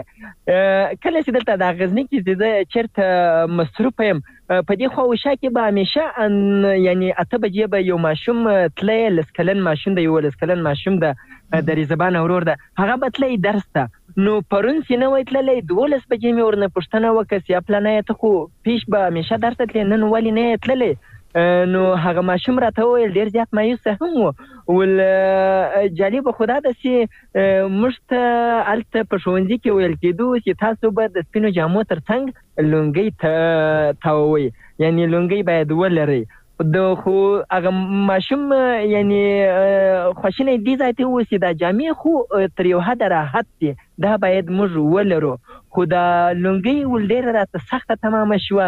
بجې کله چې دلته د غزني کې زه چېرته مصروفه یم په دې خوا وشا کې به همیشه یعنی اته بجې به یو ماشوم تلی لس کلن ماشوم ده یولس کلن ماشوم ده د ریزبان ورور ده هغه به تلی درس ته نو پرون چې نه وای تللی دولس بجې مې ورنه پوښتنه وکړه چې یا پلانه ته خو پیش به همیشه درس ته تللی نن ولې نه یې تللی نو هغه ماشوم راته وویل ډېر زیات مایوسه هم و ول جالبه خو دا ده چې موږ ته هلته په ښوونځي کې ویل کېدو چې تاسو به د سپینو جامو تر څنګ لونګۍ تاووئ یعنی لونګۍ باید ولرئ د خو هغه ماشوم یعنی خواشینی دې ځای ته ووایي دا جامې خو تر یو حده راحت دي دا باید موږ ولرو خو دا لونګۍ ول ډېره راته سخته تمامه شوه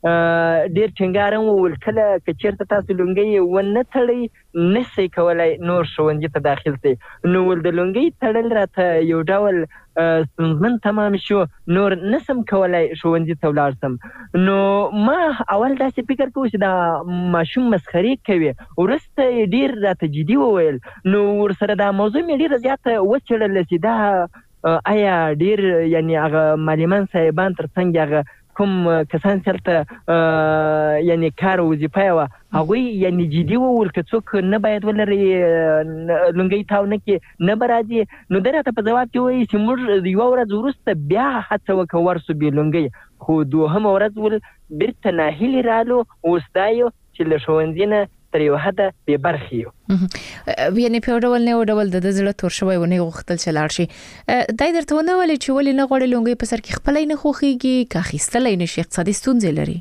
ډېر ټینګار هم وویل کله که چېرته تاسو لونګۍ ونه تړئ نشئ کولی نور ښوونځي ته داخل شئ نو ول د لونګۍ تړل راته یو ډول ستونزمن تمام شو نور نسم کولی ښوونځي ته ولاړ شم نو ما اول داسې فکر کوو چې دا ماشوم مسخرې کوي وروسته یې ډېر راته جدي وویل نو ورسره دا موضوع مې ډېره زیاته وڅېړله چې دا آیا ډېر یعنی هغه معلمان صاحبان تر څنګ هغه کوم کسان چې هلته یعنی کار وظیفه یې وه هغوی یعنی جدي وویل که څوک نه باید ولري لونګۍ تاو نه کړي نه به راځي نو ده راته په ځواب کې وایي چې موږ یوه ورځ وروسته بیا هڅه وکړه ورسو بې لونګۍ خو دوهمه ورځ ول بیرته ناهیلي رالو اوس دا یو چې له ښوونځي نه تر یو حده بې برخې یو یعنې په یو ډول نه یو ډول د ده زړه تور شوی و نه یې غوښتل چې لاړ شي دا یې درته ونه ویلې چې ولې نه غواړې لونګۍ په سر کې خپله یې نه خوښېږي که اخیستلی نه شي اقتصادي ستونزې لري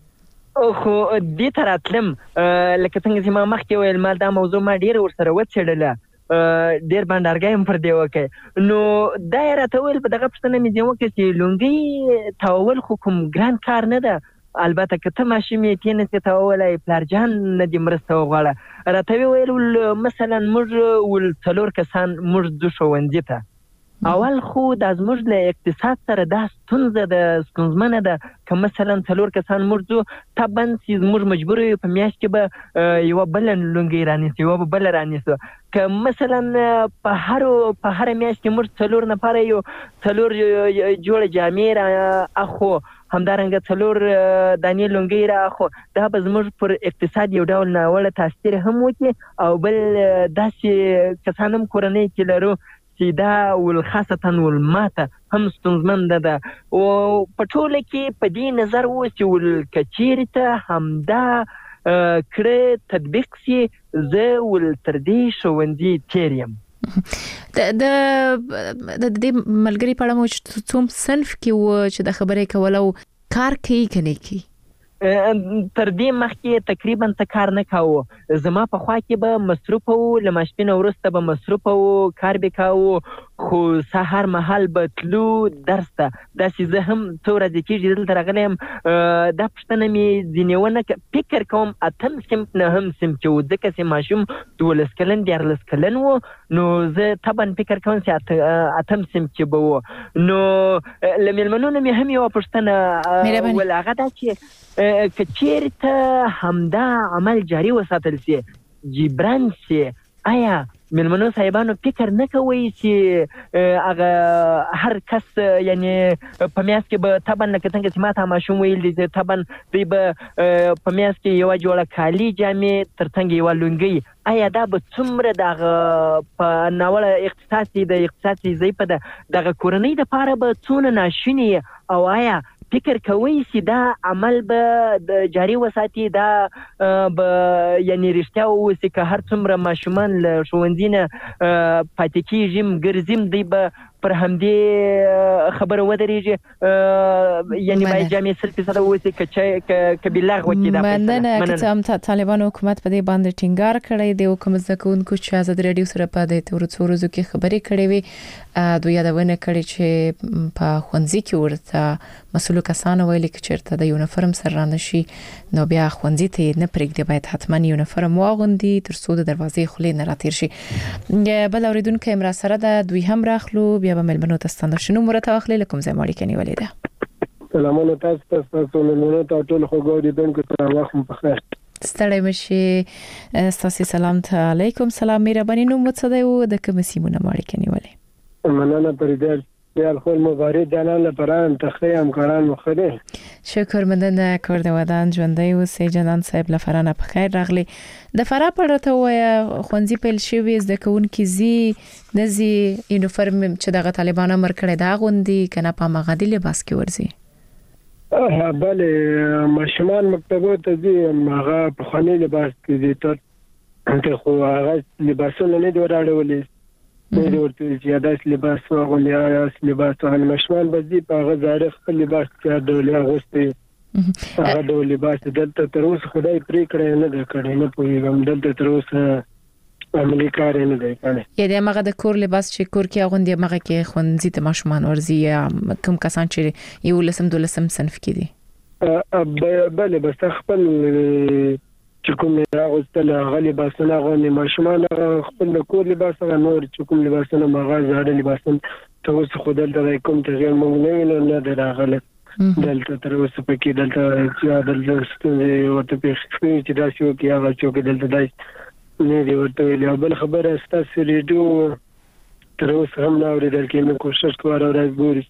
خو دې ته راتلم لکه څنګه چې ما مخکې ویل ما دا موضوع ما ډېره ورسره وڅېړله ډېر بانډارګی هم پر دې وکړی نو دا یې راته ویل په دغه پوښتنه مې ځینې وکړه چې لونګۍ تاوول خو کوم ګران کار نه ده البته که ته ماشوم یې ته نسې تاوولی پلارجان نه دې مرسته وغواړه راته ویې ویل مثلا موږ ول څلور کسان موږ ځو ښوونځي ته اول خو دا زموږ له اقتصاد سره دا ستونزه ده ستونزمنه ده که مثلا څلور کسان موږ ځو طبعا چې موږ مجبور یو په میاشت کې به یوه بله لونګۍ رانیسو یوه به بله رانیسو که مثلا په هرو په هره میاشت کې موږ څلور نفره یو څلور جوړه جامې را اخو همدارنګه څلور دانې لونګۍ را اخو دا به زموږ پر اقتصاد یو ډول ناوړه تاثیر هم وکړي او بل داسې کسان هم کورنۍ کې لرو چې دا ول خاصتا ول ماته هم ستونزمنده ده او په ټوله کې په دې نظر و چې ول که چیرې ته همدا کړه تطبیق سي زه ول تر دې ښوونځي تېر یم د د دې ملګري په اړه مو څوم صنف کې و چې د خبرې کول او کار کوي که نه کوي تر دې مخکې تقریبا څه کار نه کاوه زما په خوا کې به مصروفه وو له ماسپښینه وروسته به مصروفه وو کار به کاوه خو سهار مهال به تلو درس ته داسې زه هم څو ورځې کېږي دلته راغلی یم دا پوښتنه مې ځینې ونه فکر کوم اتم صنف نه هم صنف کې و ځکه چې ماشوم دولس کلن دیارلس کلن و نو زه طبعا فکر کوم چې اتم صنف کې به و نو له مېلمنو نه مې هم یوه پوښتنه ول هغه دا چې که چیرته همدا عمل جاری وساتل سي جبران سي آیا مېلمنو صاحبانو فکر نه کوئ چې هغه هر کس یعنی په میاشت کې به طبعا لکه څنګه چې ما ته ماشوم ویل دي چې طبعا دوی به په میاشت کې یوه جوړه کالي جامې تر څنګ یوه لونګۍ آیا دا به څومره د هغه په ناوړه اقتصاد د اقتصاد ضعیفه ده دغه کورنۍ دپاره به څونه ناشونې او آیا فکر کوئ چې دا عمل به د جاري وساتي دا به یعنی رښتیا واوسي که هر څومره ماشومان له ښوونځي نه پاتې کېږي ګرځیم دوی به پر همدې خبره ودرېږي یعنی باید جامې سل فیصده واوسي که بلغ وکړي دا مننه که څه هم طالبانو حکومت په دې باندې ټینګار کړی دی او کوم زده کوونکو چې ازادي راډیو سره په دې تېرو څو ورځو کې خبرې کړې وې دوی یادونه کړې چې په خوندزي کې ورته مسلو کسانو ویلي چې چیرته د یونیفورم سره رانشي نو بیا خوندزي ته نه پرېږدي باید حتما یونیفورم واغوندي تر څو د دروازې خلې نه راتیر شي. بل اوریدونکو امرا سره د دوی هم راخلو بیا به ملمنو تاسو شنو مرته واخلي لکم زموږ کې نیولې ده. سلامونه تاسو ته تاسو ملمنو ته ټول خو ګوري دونکو ته وخت په خیر. ستړی مشي ستاسو سلام علیکم. سلام مهرباني نو متصدی او د کوم سیمونه ماړي کې نیولې. مننه پرېدل یا خپل مبارک جانان لپاره انتخاب همکاران مخده. شکر مننه کرده ودان ژوندۍ اوسې جنان صاحب لپاره نه په خیر راغلی. د فرا پړه ته وای خونځي پیل شوی د کون کی زی نزي یونیفورم چې د طالبانو مر کړه دا غوندي کنه په مغادي لباس کې ورزي. اه بله مشمان مکتبو ته دي هغه په خاني لباس کې دي ته خو هغه لباسونه نه دی راړولې. د ورته چې داس لباس واغوندي یا لباس هغه مشمان بزي په هغه ظاهر خپل لباس چې د ولیا غوستي هغه د لباس دلته تر اوسه خدای پرې کړی نه ده کړی نه پوهیږم دلته تر اوسه عملي کار نه دی کړی. یعنی هغه د کور لباس چې کور کې اغوندي هغه کې خونځي ته مشمان ورزي یا کوم کسان چې یو لسم دولسم صنف کې دي. بله بس خپل چې کوم راغستل غلي باسنه غونې ماشومان خپل کور لباس غو نور چې کوم لباسونه مغه زاړه لباسونه ته اوس خو دلته کوم تغیر مونږ نه ویل نه دراغله دلته تر اوسه پکې دلته چې دلته ستوري ورته پیښې چې دا شو کې هغه چې دلته دای نه دی ورته ویل بل خبره ستاسو ریډیو تر اوسه هم نه اورېدل کې نو کوشش کوم راځي ګوري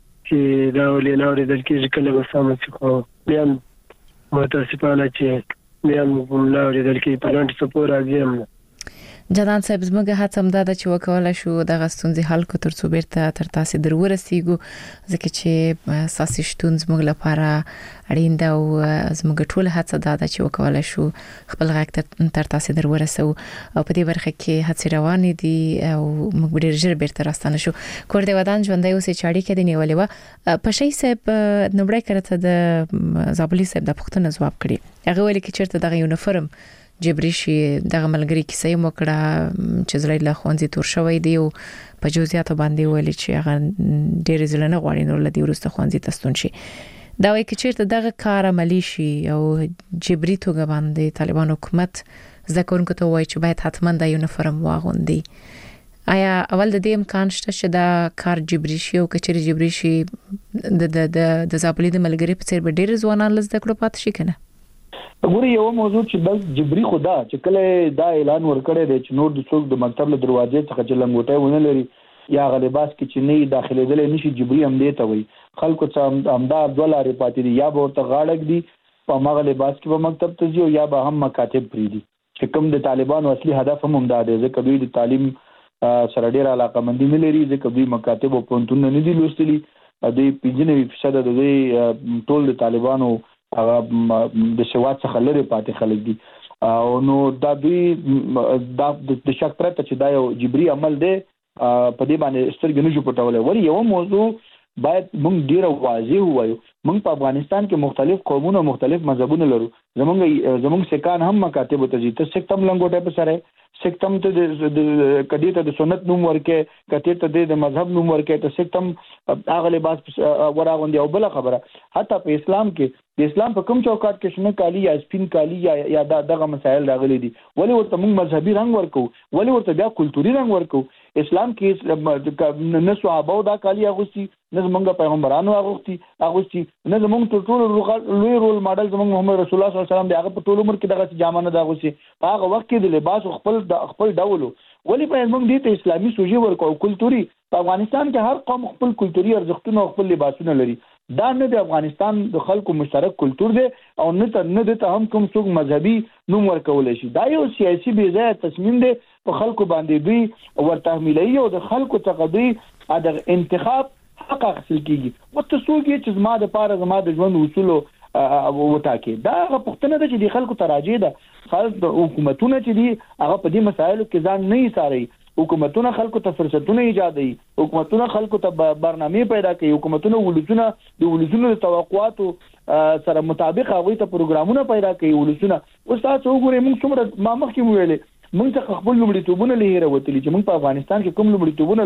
چې دا ولې نه اورېدل کې کله به سم شي خو بیا متاسفانه چې بیا موږ نه اورېدل کې په لاندې سپور راځي هم جنان صاحب زموږه هڅه هم ده چې وکوله شو د غستونځي حل کو تر څو بیرته تر تاسو درورسیږو ځکه چې ساسي شتون زموږ لپاره اړین ده او زموږ ټول هڅه ده چې وکوله شو خپل غږ تر تاسو درورسو او په دې برخه کې هڅه روانې دي او موږ ډیر ژر بیرته راستانه شو. کور دی ودان ژوندۍ اوسې چاړي کې دی نیولې و په شي صاحب نوبړی کړه د زابلی صاحب د پښتنه جواب کړي هغه ویل کې چیرته د یونیفورم جبري شي دغه ملګری کیسې موکړه چې زړی له خوندې تور شوی دی او په جزئیات باندې ویل چې هغه ډېر ځلنه غواړي نو لدی ورسته خوندې تستون شي دا وایي چې چیرته دغه کار عملی شي او جبري توګه باندې طالبان حکومت ذکرونکو ته وایي چې باید حتما د یونیفورم واغوندي. آیا اول د دې امکان شته چې دا کار جبري شي او کچري جبري شي د د د زابلی د ملګری په څیر به ډېر ځوانان لزده کړو پات شي کنه؟ ګوري یو موضوع چې بس جبري خدا چې کله دا اعلان ورکړی دی چې نور د څوک د مکتب له دروازې څخه چې لنګوټه ونه لري یا غلیباس کې چې نه داخليدل نشي جبري هم دی ته وي خلکو څخه امدا دولار پاتې دي یا به ورته غاړک دي په مغه لباس کې په مکتب ته ځي یا به هم مکاتب پری دي چې کوم د طالبانو اصلي هدف هم دا دی ځکه دوی د تعلیم سره ډیر علاقه مندي نه لري ځکه دوی مکاتب او پونتون نه دي لوستلي دوی پنځه فیصد د دوی ټول د طالبانو هغه د شوات څخه لري پاتې خلک دي او نو دا دوی د شک پرته چې دا یو جبري عمل دی په دې باندې سترګې نشو پټولای. ولی یو موضوع باید موږ ډیر واضح وایو موږ په افغانستان کې مختلف قومونه مختلف مذهبونه لرو زمونږ زمونږ سکان هم مکاتب ته ځي ته سکتم لنګوټه په سره سکتم ته د کدی ته د سنت نوم ورکه کته ته د مذهب نوم ورکه ته سکتم هغه لباس وراغوندي او بل خبره حتی په اسلام کې د اسلام په کوم چوکاټ کې شنه کالی یا سپین کالی یا یا دغه مسائل راغلي دي ولی ورته موږ مذهبي رنگ ورکو ولی ورته بیا کلتوري رنگ ورکو. اسلام کې نه صحابه دا کالی اغوستي نه زمونږ پیغمبرانو اغوستي اغوستي نه زمونږ ټول لوی رول ماډل زمونږ محمد رسول الله صلی الله علیه وسلم دی هغه په ټول عمر کې دغه جامه نه دا اغوستي په هغه وخت کې د لباس خپل خپل ډول ولی په موږ دې ته اسلامي سوجي ورکو کلتوري په افغانستان کې هر قوم خپل کلتوري ارزښتونه او خپل لباسونه لري دا نه د افغانستان د خلکو مشترک کلچر دی او نه ته نه د هم کوم څوک مذهبي نوم ورکول شي دا یو سیاسي بې ځای تصمیم دی په خلکو باندې دوی ورته ملي او د خلکو څخه دوی د انتخاب حق حاصل کیږي او تاسو کې چې زما د پاره زما د ژوند اصول او وټاکي دا غوښتنه ده چې د خلکو تراجع ده خلک د حکومتونو چې دي هغه په دې مسایلو کې ځان نه ایثاري حکومتونه خلکو ته فرصتونه ایجادوي حکومتونه خلکو ته برنامه پیدا کوي حکومتونه ولسونه د ولسونو د توقعاتو سره مطابق هغه ته پروګرامونه پیدا کوي ولسونه اوس تاسو وګورئ موږ څومره ما مخکې ویلې موږ ته خپل لومړیتوبونه لهیره وتلی چې موږ په افغانستان کې کوم لومړیتوبونه لرو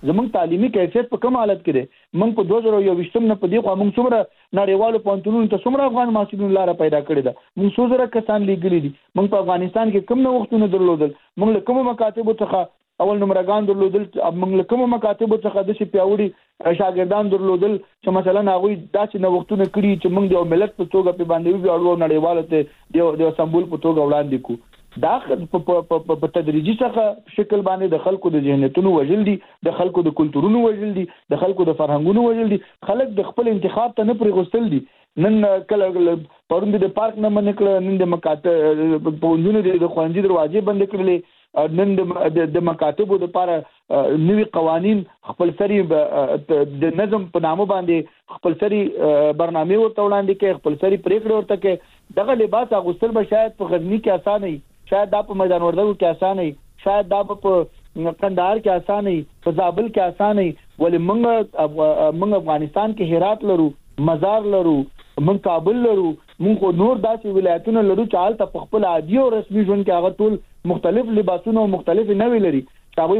زمونږ تعلیمي کیفیت په کوم حالت کې دی؟ موږ په دوه زره یوویشتم نه په دې خوا موږ څومره نړیوالو پوهنتونونو ته څومره افغان محصلینو لاره پیدا کړې ده؟ موږ څو زره کسان لیږلي دي. موږ په افغانستان کې کوم نوښتونه درلودل؟ موږ له کومو مکاتبو څخه اول نمرګان درلودل؟ موږ له کومو مکاتبو څخه داسې پیاوړي شاګردان درلودل چې مثلا هغوی داسې نوښتونه کړي چې موږ د یو ملت په توګه پرې باندې وویاړو او نړیوالو ته د یو سمبول په توګه وړاندې کړو. دا په تدریجي څخه شکل باندې د خلکو د ذهنیتونو وژل دي، د خلکو د کلتورونو وژل دي، د خلکو د فرهنګونو وژل دي. خلک د خپل انتخاب ته نه پرېغوستل دي. نن کله پرون د پارک نه منې کړه، نن د مکاتب پوهنځونو د ښوونځي دروازې بندې کړلې، نن د مکاتبو دپاره نوي قوانین خپل سري د نظم په نامه باندې خپل سري برنامې ورته وړاندې کوي، خپل سري پرېکړې ورته کوي. دغه لباس اغوستل به شاید په غزني کې اسانه وي، شاید دا په میدان وردګو کې اسانه وي، شاید دا په قندهار کې اسانه وي، په زابل کې اسانه وي. ولې موږ موږ افغانستان کې هرات لرو، مزار لرو، موږ کابل لرو، موږ خو نور داسې ولایتونه لرو چې هلته په خپل عادي او رسمي ژوند کې هغه ټول مختلف لباسونه او مختلف نوي لري. هغوی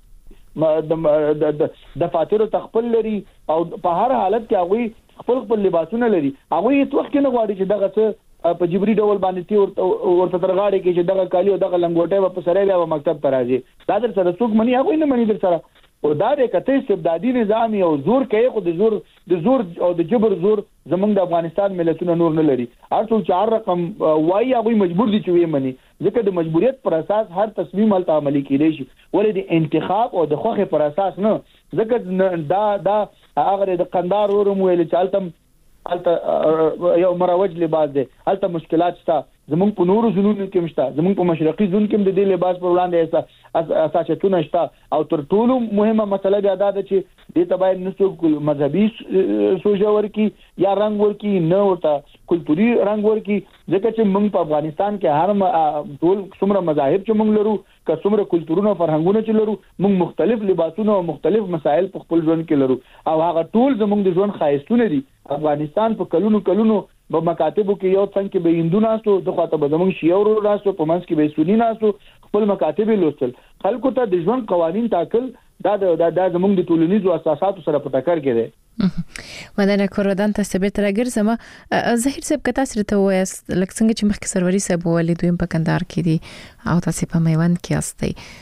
مکاتب دفاترو تخپل لري او په هر حالت کې هغوی خپل خپل لباسونه لري. هغوی هیڅ وخت نه غواړي چې دغه څه په جبري ډول باندې تی ورته تر غاړې کې چې دغه کالي او دغه لنګوټې به په سره بیا به مکتب ته راځي. دا در سره څوک مني؟ هغوی نه مني در سره. او دا د کته استبدادي نظام او زور کوي، خو د زور د زور او د جبر زور زمونږ د افغانستان ملتونه نور نه لري. هر څوک چې هر رقم وایي هغوی مجبور دي چې ویې مني، ځکه د مجبوریت پر اساس هر تصمیم هلته عملي کیدی شي، ولې د انتخاب او د خوښې پر اساس نه. ځکه دا دا هغه د قندهار ورم ویل چې هلته هلته یو مروج لباس دی، هلته مشکلات شته. زمونږ په نورو ځایونو کې هم شته، زمونږ په مشرقي ځون کې هم د دې لباس پر وړاندې اساسیتونه شته. او تر ټولو مهمه مسله بیا دا ده چې دې ته باید نه څوک مذهبي سوژه ورکړي یا رنګ ورکړي، نه ورته کلتوري رنګ ورکړي، ځکه چې موږ په افغانستان کې هر ټول څومره مذاهب چې موږ لرو، که څومره کلتورونه او فرهنګونه چې لرو، موږ مختلف لباسونه او مختلف مسایل په خپل ژوند کې لرو او هغه ټول زموږ د ژوند ښایستونه دي. افغانستان په کلونو کلونو په مکاتبو کې یو څنګ کې به هندو ناستو، د خواته به زموږ شیعه ورور ناستو، په منځ کې به سني ناستو، خپل مکاتب یې لوستل. خلکو ته د ژوند قوانین ټاکل دا دا زموږ د ټولنیزو اساساتو سره په ټکر کې دی. مدنه کوردان ته ثبت راګرځم ظاهر صاحب کته سره ته وایست لکه څنګه چې مخکې سروري صاحب ولې دویم په کندهار کې دي او تاسو په میوند کې استئ.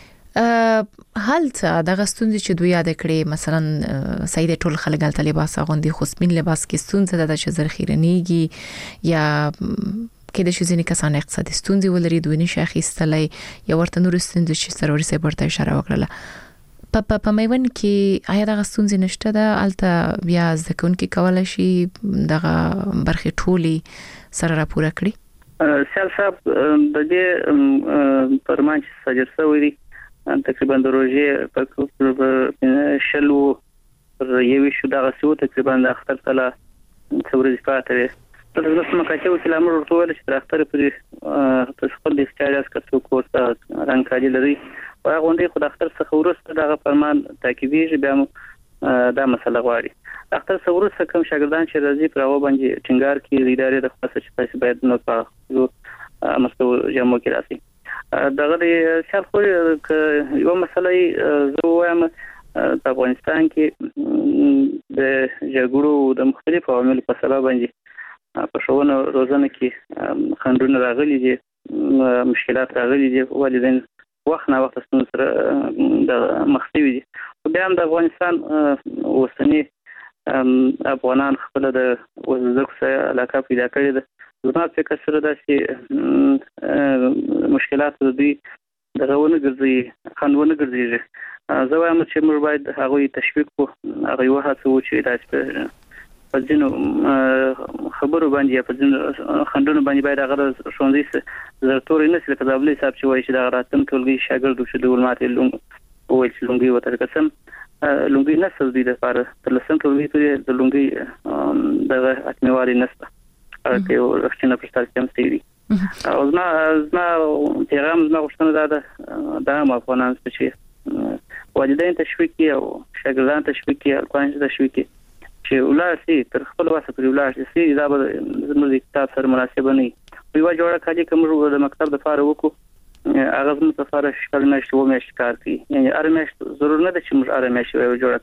حالته د غستوندې چې دوی یاد کړي مثلا سید ټول خلک غلط لباس غوندي خو سپین لباس کې ستونزه ده چې زرخیرنیږي یا کې د شوزینې کسان اقتصادي ستونزې ولري، دوی نشي اخیستلای یا ورته نور ستونزې چې سروري صاحب ورته اشاره وکړه. په په میوند کې آیا د غستوندې نشته ده؟ الته بیا ځکون کې کولای شي دغه برخې ټولي سره راپوره کړي. سیال صاحب د دې پرمان چې سجر سوی دی تقریبا د روزې په شلو پر یوې شو دغه سو تقریبا د اختر تعالی څورې پاتې تر اوسه مکاتب چې لامر ورته ویل چې اختر پر په خپل د استعداد کړو کوسه رنګ کالی لري او هغه غونډې خو د اختر څخه ورسته دغه فرمان تاکیدیږي بیا دا مسله غواړي. اختر څخه ورسته کوم شاګردان چې راځي پر هغه باندې ټینګار کې ادارې د خاصه چې تاسو باید نو په مسلو جامو کې راسي. دغه د شال خو یو مسله زه وایم په افغانستان کې د جګړو د مختلفو عواملو په سبب باندې په ښوونه روزنه کې خنډونه راغلي دي، مشکلات راغلي دي، والدین وخت نه وخت ستونزې سره د مخ شوي دي. بیا هم د افغانستان اوسني افغانان خپل د زده کړې علاقه پیدا کړې ده. زما فکر سره دا چې مشکلات د دوی دغه ونه ګرځي خنډونه ګرځي. زه وایم چې موږ باید هغوی تشویق کړو، هغوی وهڅوو چې دا په ځینو خبرو باندې یا په ځینو خنډونو باندې باید هغه ښوونځي زرتوري نه شي. لکه د ابلي صاحب چې وایي چې دغه راتلونکي ټولګي شاګرد چې د ولماتې لونګ وویل چې لونګي ورته قسم لونګي نسل دوی دپاره تر لسم ټولګي پورې د لونګي دغه حتمي نشته که یو رښتینه پرستار کم سیوي. او زما زما پیغام زما غوښتنه دا ده دا هم افغانان چې والدین تشویق کړي او شاګردان تشویق کړي، هلکان تشویق کړي چې ولاړ شي تر خپل وسه پورې ولاړ شي. دا به زموږ د کتاب سره مناسبه نه وي. یوه جوړه کالي که موږ د مکتب دپاره وکړو هغه زموږ لپاره شپږ میاشتې و میاشتې کار کوي یعنی هر میاشت ضرور نه ده چې موږ هر میاشت یو جوړه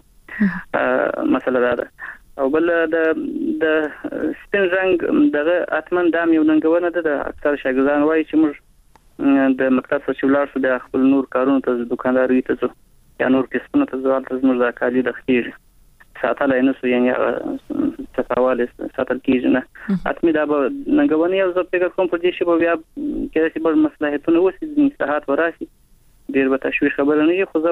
کوو مسله دا ده او بل د د سپین رنګ دغه اتمن دام یو ننګونه ده د اکثر شاګردان وایي چې موږ د مکتب څخه ولر شو د خپل نور کارونو ته دکانداري ته ځو یا نور کسبونه ته ځو تاسو موږ د کالي د خیر ساتل نه سو یعنی تفاول ساتل کیږي نه اتمی دا ننګونه یو ځل فکر کوم په دې شی بیا کې چې بل مصلحتونه وسی د مصلحت وراسي ډیر به تشویش خبره نه خو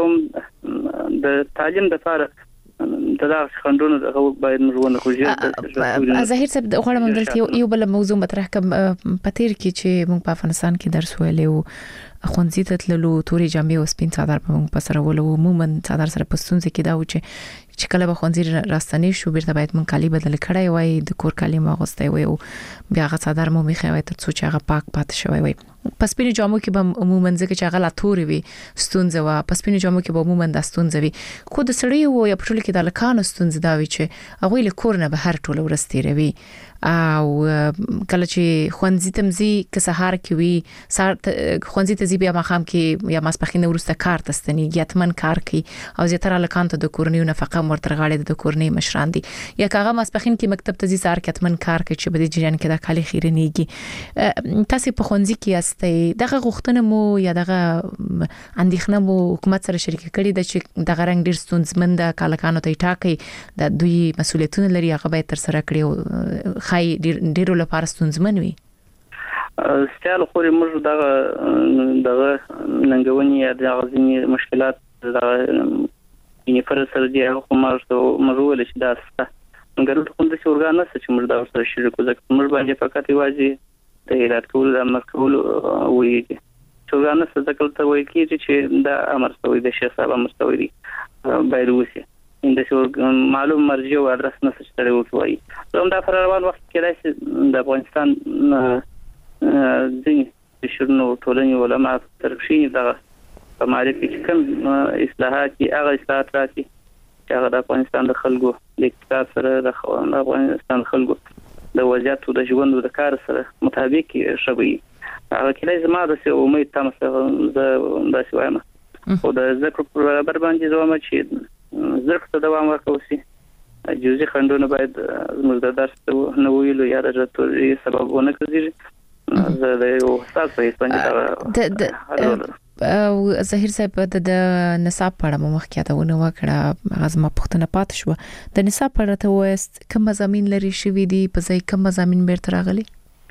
زه د تعلیم د لپاره دا خندونه دغه باید مرونه خوږه ظاهر صاحب غواړم دلته یو بل موضوع مطرح کوم پاتیر کې چې موږ په افغانستان کې درس ویلو خونځي ته تللو توري جامې او سپین څادر په موږ په سره ولو عموما څادر سره پستونځ کې دا و چې چې کله به خونځي راستنې شو بیرته باید موږ کالي بدل کړای وای د کور کالي ما غوستای وای او بیا هغه څادر مو میخه وای تر څو چې هغه پاک پات شوی وای پس پینې جامو کې به عموما ځکه چې هغه لا توري وي ستونځ وا پس پینې جامو کې به عموما د ستونځ وي خو د سړی وو یا پټول کې د لکانو ستونځ دا وي چې هغه له کور نه به هر ټوله ورستي روي او کله چې خونځي تمزي که سهار کې وي سهار خونځي ته زی بیا مخام کې یا ماسپخین ورسته کار تستنی یتمن کار کوي او زیاتره لکان ته د کورنیو نفقه مرتر غاړي د کورنۍ مشران دي یا کاغه ماسپخین کې مکتب ته زی سهار کې یتمن کار کوي چې بده جریان کې د کالي خیرنیږي تاسو په خونځي کې استئ دغه غوښتنه مو یا دغه اندېښنه مو حکومت سره شریک کړي د چې دغه رنګ ډیر ستونزمند کالکانو ته ټاکي د دوی مسولیتونه لري هغه به تر سره کړي خای ډیرو لپاره ستونزمن وي ستاسو خو موږ دغه دغه ننګونی یا د غزنی مشکلات دغه یې پر سره دی هغه مرسته مرول شي دا ست موږ کوم د شورګان نه چې موږ دا سره شریک وځو موږ باندې فقط یوازې د هیرات کول د امر کول وی شورګان نه څه کول ته وایي چې دا امر سوی د شیخ صاحب امر سوی دی باید وسی ان د شور معلوم مرجع او ادرس نه ستړي وټوي زموږ د فروان وخت کې راځي د افغانستان ځینې شورنو ټولنې علماء ترشي دغه په معرفي کې کوم اصلاحات هغه اصلاحات راځي چې هغه د افغانستان د خلکو د اقتصاد سره د افغانستان خلکو د وضعیت او د ژوند د کار سره مطابق شوي هغه کې زما د څه امید تم سره د داسې وایم او د ذکر پر برابر باندې زما چې زرخ ته دوام ورکوي جزئي خندونه باید زموږ د درس نه ویلو یا د ټولې سببونه کوي زه د یو استاد په اسپانیا د او ظاهر صاحب د نصاب پړه مو مخکې ته ونه وکړه غزما پښتنه پات شو د نصاب پړه ته وست کوم مضامین لري شوی دي په ځای کوم مضامین بیرته راغلي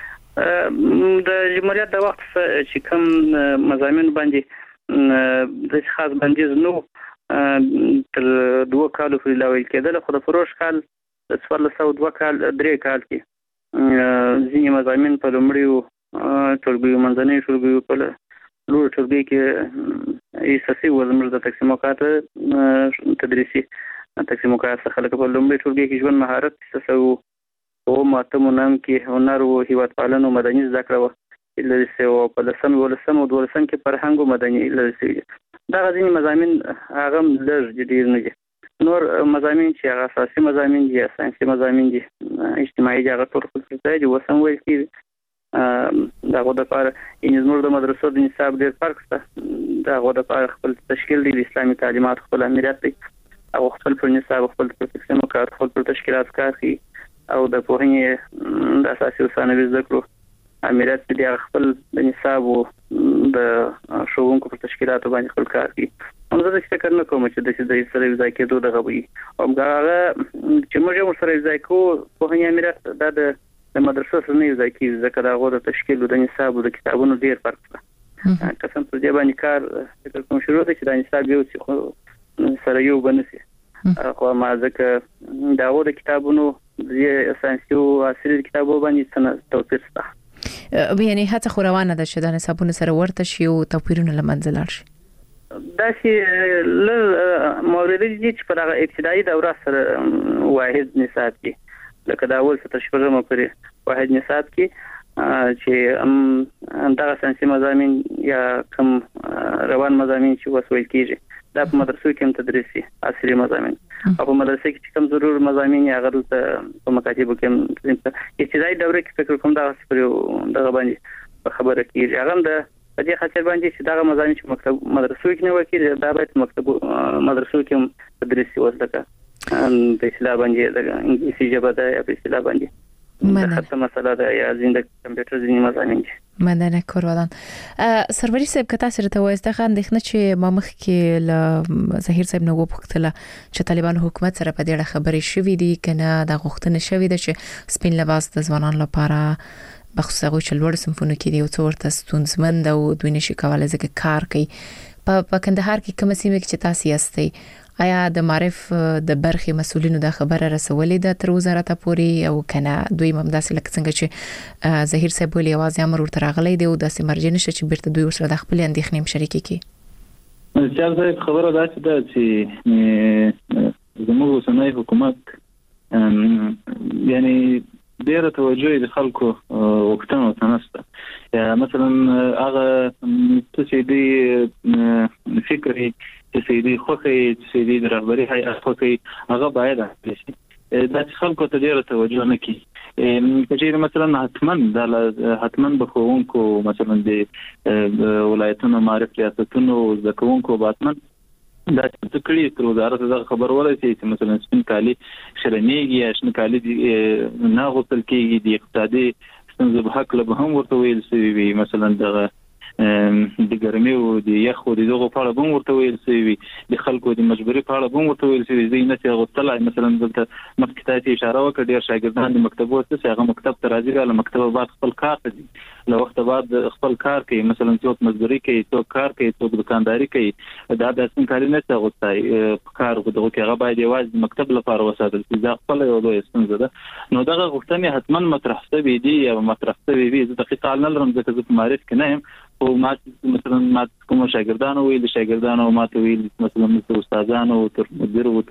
د جمهوریت د وخت چې کوم مضامین باندې د خاص باندې نو تر دوه کالو پورې لاویل کېدل خو د فروش کال د څوارلس سوه دوه کال درې کال کې ځینې مضامین په لومړیو ټولګیو منځنیو ټولګیو په لوړ ټولګي کې اساسي و زموږ د تقسیم اوقات تدریسي تقسیم اوقات څخه لکه په لومړي ټولګي کې ژوند مهارت څه او ماته مونږ کې هنر او هیواد پالنه مدني زده کړه لري او په لسم ولسم او دولسم کې فرهنګ او مدني لري دا غوښتنې مضامین هغه لږ ډیر نه دي نور مضامین چې هغه اساسي مضامین دي ساينسي مضامین دي اجتماعي هغه ټول څه دي وسم ویل کی دا غوډه پر ان زموږ د مدرسو د نصاب ډیر فرق شته دا غوډه پر خپل تشکیل دی اسلامي تعلیمات خپل امریت دی او خپل پر نصاب خپل تقسیم کار خپل پر تشکیلات کار کوي او د پوهنې د اساسي او ثانوي زده کړو امریت دی خپل د نصاب او د شوونکو په تشکیلاتو باندې خپل کار کوي هم زه فکر نه کوم چې د دې سره ځای کېدو دغه وي او هغه چې موږ یو سره ځای کو په هغه امریت د د مدرسو سره نه ځای کېږي ځکه دا غوړه تشکیل د نصاب او د کتابونو ډیر فرق دی قسم پر دې باندې کار فکر کوم شروع دی چې د نصاب یو څه سره یو بنسي خو ما ځکه دا غوړه کتابونو د ساينسي او عصري کتابونو باندې څه توپیر شته یعنی هڅه خو روانه ده چې د نصابونو سره ورته شي او توپیرونه لمنځه لاړ شي دا چې ل مورد دي چې په هغه ابتدایي دوره سره واحد نصاب کې لکه دا اول څه تشریح پرې واحد نصاب کې چې ام دا ساينسي مضامین یا کوم روان مضامین چې وسوي کیږي دا په مدرسو کې هم تدریسي عصري مضامین او په مدرسې کې کوم ضرور مضامین یا غوړ په مکاتبو کې ابتدایي دوره کې فکر کوم دا سپریو دغه باندې خبره کیږي هغه د په دې خاطر باندې چې دا مزاین چې مکتب مدرسو کې نه وکړي دا باید مکتب مدرسو کې تدریس وسلکه په اصطلاح باندې د انګلیسي ژبه ده په اصطلاح باندې مننه خاصه مسله ده یا زنده کمپیوټر ځینې مضامین دي. مننه کوروادان. سروری صاحب کته سره ته وایسته اندېښنه چې ما مخ کې ل ظهیر صاحب نو وپختله چې طالبان حکومت سره په دې اړه خبرې شوې دي کنه د غوښتنې شوې ده چې سپین لباس د ځوانانو لپاره بخصوص هغه چې لوړ صنفونو کې دی او څورته ستونزمند او دوی نشي کولای ځکه کار کوي په کندهار کې کوم سیمه کې چې تاسو یاستئ آیا د معرف د برخي مسولینو د خبره رسولې ده تر وزارت پورې او کنه دوی ممداسه لکه څنګه چې ظهیر صاحب ولې आवाज امر ورته راغلی دی او د سیمرجن نشه چې بیرته دوی سره د خپل اندېښنې شریک کی. چې دا خبره ده چې چې زموږ سنای حکومت یعنی ډیره توجه د خلکو وختونو تنسته یا مثلا هغه چې دی فکرې چې دی خوخه چې دی د رهبری هيئت خوخه هغه باید شي دا خلکو ته ډیره توجه نه کوي. چې مثلا حتمن د حتمن بخونکو مثلا د ولایتونو معرفت ریاستونو زکونکو باتمن دا چې کلی تر وزارت د خبر ورسې چې مثلا سپین کالی شرنیږي یا شنه کالی نه غوښتل کېږي د اقتصادي ستونزو په حق له هم ورته ویل شوی مثلا د د ګرمي او د یخ او دغه په اړه هم ورته ویل شوی د خلکو د مجبوري په اړه هم ورته ویل شوی زینه چې غوښتل مثلا دلته مکتب ته اشاره وکړه ډیر شاګردان د مکتبو ته هغه مکتب ته راځي له مکتب بعد خپل کار کوي له وخت بعد خپل کار کوي مثلا څوک مزدوري کوي څوک کار کوي څوک دکانداري کوي دا د اسن کاری نه څه غوښتای کار دغه کې هغه باید یوازې مکتب لپاره وساتل شي دا خپل یو لوی ستونزه ده. نو دغه غوښتنې حتما مطرح شوي دي یا مطرح شوي وي زه دقیق نه لرم ځکه زه معرف کې نه یم او ما مثلا ما کوم شاګردانو ویل شاګردانو ما ته ویل مثلا مثل استادانو او تر مدیر او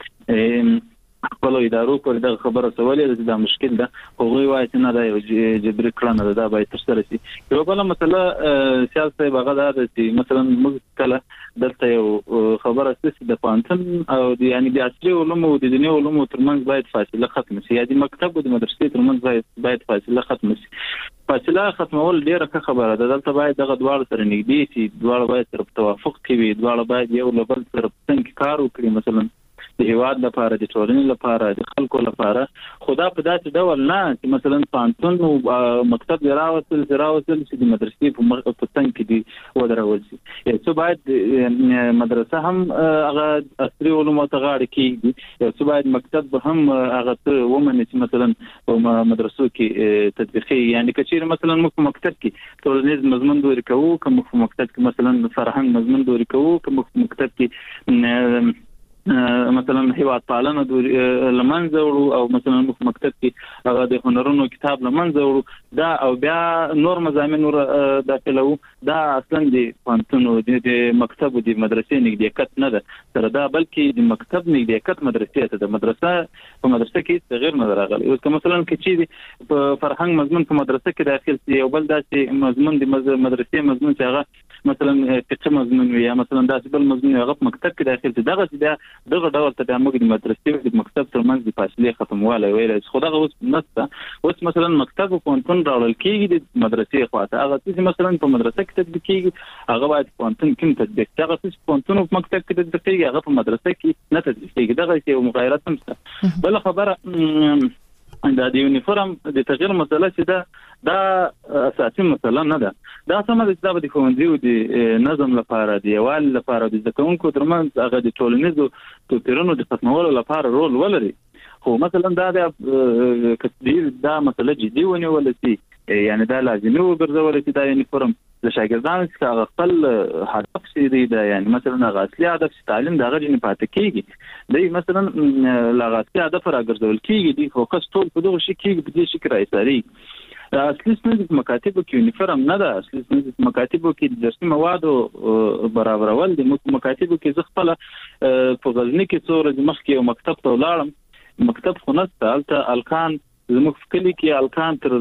تر خپل ادارو پر دغه خبره سوالې دا مشکل ده هغه وایي چې نه دا یو جبري کړنه ده باید تر سره شي. یو بل مسله سیاست هغه دا چې مثلا موږ کله دلته یو خبره ستاسو د پانتن او د یعنی د اصلي علومو او د دیني علومو ترمنځ باید فاصله ختم شي یا د مکتب او د مدرسې ترمنځ باید باید فاصله ختم شي. فاصله ختمول ډیره ښه خبره ده دلته باید دغه دواړه سره نږدې شي دواړه باید تر توافق کوي دواړه باید یو له بل سره څنګه کار وکړي مثلا د هیواد لپاره د ټولنې لپاره د خلکو لپاره خدا په داسې ډول نه چې مثلا پانتون او مکتب راوصل راوصل چې د مدرسې په مخ په څنګ کې دی ودرول شي یو څه باید مدرسه هم هغه اصلي علومو ته غاړه کېږي یو څه باید مکتب هم هغه ومني چې مثلا په مدرسو کې تطبیقي یعنی کچیر مثلا موږ په مکتب کې ټولنیز مضمون دوی کوو کوم په مکتب کې مثلا فرهنګ مضمون دوی کوو کوم په مکتب کې مثلا هیواد پالنه د لمنځه وړو او مثلا مکتب کې هغه د هنرونو کتاب لمنځه وړو دا او بیا نور مضامین نور داخلو دا اصلا د پانتونو د مکتب او د مدرسې نږدېکت نه ده تر دا بلکې د مکتب نږدېکت مدرسې ته د مدرسه په مدرسه کې تغیر نه راغلی او مثلا کې چې په فرهنګ مضمون په مدرسه کې داخل شي او بل داسې مضمون د مدرسې مضمون چې هغه مثلا فقه مضمون یا مثلا داسې بل مضمون هغه په مکتب کې داخل شي دغه چې دغه ډول ته موږ د مدرسې او د مکتب ترمنځ د فاصلې ختمواله ویل خو دغه اوس نشته اوس مثلا مکتب او پونتون راول کېږي د مدرسې خواته هغه چې مثلا په مدرسه کې تطبیق کېږي هغه باید پونتون کې تطبیق کېږي هغه چې پونتون په مکتب کې تطبیق کېږي هغه په مدرسه کې نه تطبیق کېږي دغه یو مغایرت هم شته. بل خبره دا د یونیفورم د تغییر مسله چې دا دا اساسي مسله نه ده دا سم د استفاده د ښوونځي او د نظم لپاره د یوال لپاره د ځکونکو ترمنځ هغه د ټولنیزو توپیرونو د ختمولو لپاره رول ولري خو مثلا دا د کثیر دا مسله جدي ونیول شي یعنی دا لازمي وګرځول شي دا یونیفورم د شاګردانو څخه خپل هدف شي دی دا یعنی مثلا غاصلي هدف تعلیم دا غوښنه پاتې کیږي دی مثلا لغاصلي هدف راګرځول کیږي دی فوکس ټول په دغه شي کې په دې شي کې راځي اصلي ستونزه مکاتبو کې یونیفورم نه ده اصلي ستونزه مکاتبو کې د درسي موادو برابرول د مکاتبو کې زغپله په غزنی کې څور د مخ کې یو مکتب ته ولاړم مکتب خو نسته الته الکان زموږ فکلی کې الکان تر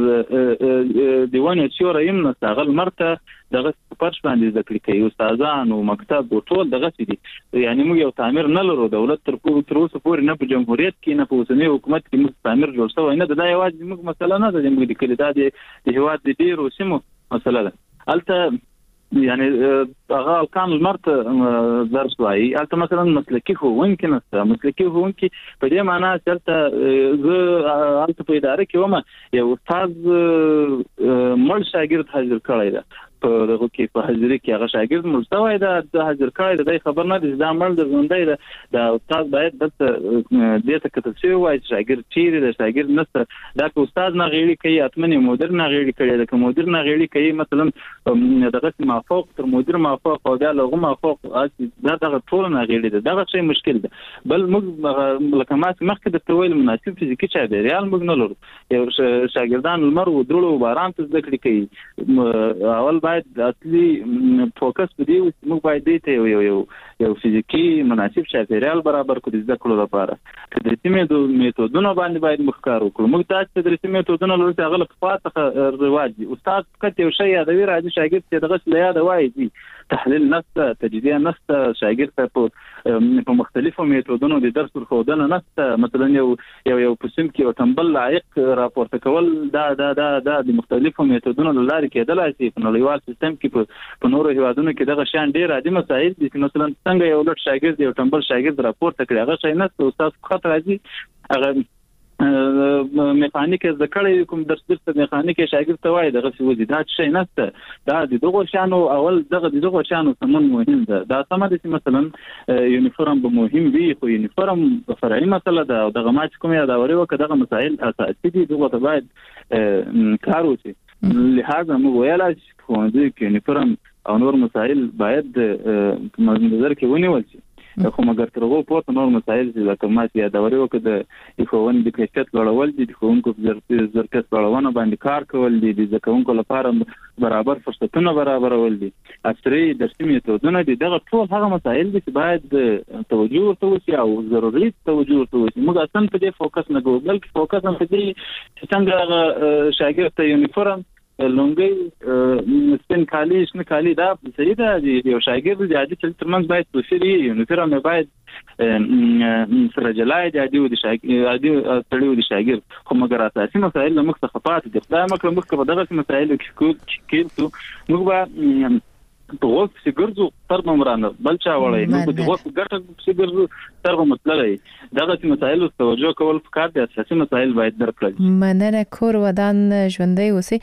دیوانه چوره يم نه غل مرته دغه پرش باندې ذکر کوي استادان او مکتب او ټول دغه دي یعنی موږ یو تعمیر نه لرو دولت تر تر اوسه پورې نه په جمهوریت کې نه په اوسنۍ حکومت کې موږ تعمیر جوړ شوی نه دا یوازې موږ مسله نه ده موږ د کلی د هیواد د ډیرو سیمو مسله ده الته یعنی هغه کان مرته درس وایي البته مثلا مسلکی ښوونکي نشته مسلکی ښوونکي په دې معنی چې زه البته په اداره کې وم یو استاد مړ شاګرد حاضر کړی دی په دغه کې په حاضرۍ کې هغه شاګرد مستوی دا د حاضر کړی د خبر نه دي دا مړ د ژوندۍ ده د استاد باید د دې ته کتل شي وایي شاګرد چیرې د شاګرد نشته دا که استاد نه غیړي کوي اتمنې مدیر نه غیړي کوي د مدیر نه غیړي کوي مثلا دغه مافوق تر مدیر مافوق او دا لغه مافوق دا دغه ټول نه غیړي ده دغه شی مشکل ده بل موږ لکه ما مخکې د تویل مناسب فزیکی چاپیریال موږ نه لرو یو شاګردان لمر و درولو باران ته زده کړې کوي اول باید اصلي فوکس په دې چې موږ باید دې ته یو یو یو فزیکی مناسب چاپیریال برابر کړو د زده کړو لپاره تدریسي میتودونه باندې باید موږ کار وکړو موږ تاسو تدریسي میتودونه لرو چې هغه په فاته رواج دي استاد کته یو شی یادوي راځي شاګرد ته دغه له یاد وایي تحلیل نفس تجزیه نفس شاګرد ته په مختلفو میتودونو د درس ورخودنه نفس مثلا یو یو یو قسم کې او تنبل لایق راپورته کول دا دا دا د مختلفو میتودونو لاره کېدلای شي په نړیوال سیستم کې په نورو هیوادونو کې دغه شان ډیر عادي مسایل دي مثلا څنګه یو لټ شاګرد یو تنبل شاګرد راپورته کړي هغه شي نه استاد خط راځي هغه میخانیک ذکرې کوم درس درس میخانیک شاګرد ته وایي دغه څه ودی دا شي نشته دا د دغه شانو اول دغه دغه شانو سمون مهم ده دا سم دي چې مثلا یونیفورم به مهم وي خو یونیفورم فرعي مسله ده او دغه ماچ کوم یا دا وری وکړه دغه مسائل اساسي دي دغه ته باید کار وشي لهدا موږ ویلای چې ښوونځي کې یونیفورم او نور مسائل باید په نظر کې ونیول شي خو مګر تر هغه پورته نور مسایل چې لکه ما چې دا وری وکړه د ښوونې د کیفیت لوړول دي د ښوونکو ظرفیت لوړونه باندې کار کول دي د زده کوونکو لپاره برابر فرصتونه برابرول دي عصري درسي میتودونه دي دغه ټول هغه مسایل دي چې باید توجه ورته وشي او ضروري توجه ورته وشي موږ اصلا په دې فوکس نه کوو بلکې فوکس هم په دې چې څنګه شاګرد ته یونیفورم لونګي سپین کالی شنه کالی دا صحیح ده یو شاګرد د عادي چل ترمنځ باید توشري یونیفورم باید سره جلای د عادي د شاګرد عادي تړیو د شاګرد خو مګر اساسي مسایل موږ څخه خفات دي دا موږ موږ په دغه مسایلو کې کې موږ به په وخت چې ګرځو تر ممرانه بل چا وړي موږ د وخت ګټه چې ګرځو تر مطلب دغه مسایل او توجه کول پکار دي اساسي مسایل باید درکړل مننه کور ودان ژوندۍ اوسئ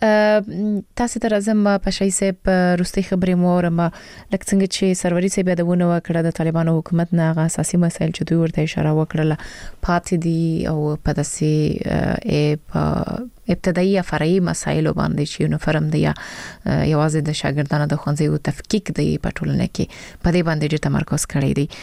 تاسو ته راځم په شای سپ روستي خبرې مورم لکه څنګه چې سروري سي بدونه وکړه د طالبانو حکومت نه غا اساسي مسایل چې دوی ورته اشاره وکړه پاتې دي او په داسې ا ابتدایي فرعي مسایل باندې چې یونیفورم دی یوازې د شاګردانو د ښوونځي او تفکیک دی په ټولنه کې په دې باندې چې تمرکز کړی دی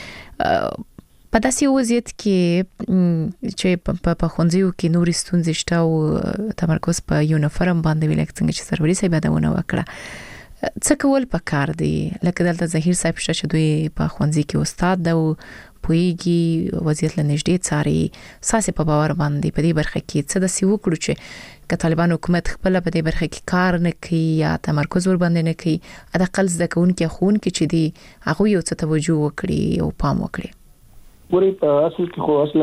په داسې وضعیت کې چې په ښوونځیو کې نورې ستونزې شته او تمرکز په یونیفورم باندې ویل څنګه چې سروري صاحب بدونه وکړه څه کول پکار دی لکه دلته ظهیر صاحب شته چې دوی په ښوونځي کې استاد دی پویږي وضعیت لنږدې څاري ساسي په باور باندې په دې برخه کې څه د سی وکړو چې ک طالبان حکومت خپل په دې برخه کې کار نه کوي یا تمرکز ور باندې نه کوي اته قل زده کوونکې خون کې چې دی هغه یو څه توجه وکړي او پام وکړي ورې په اصل کې خو اصلا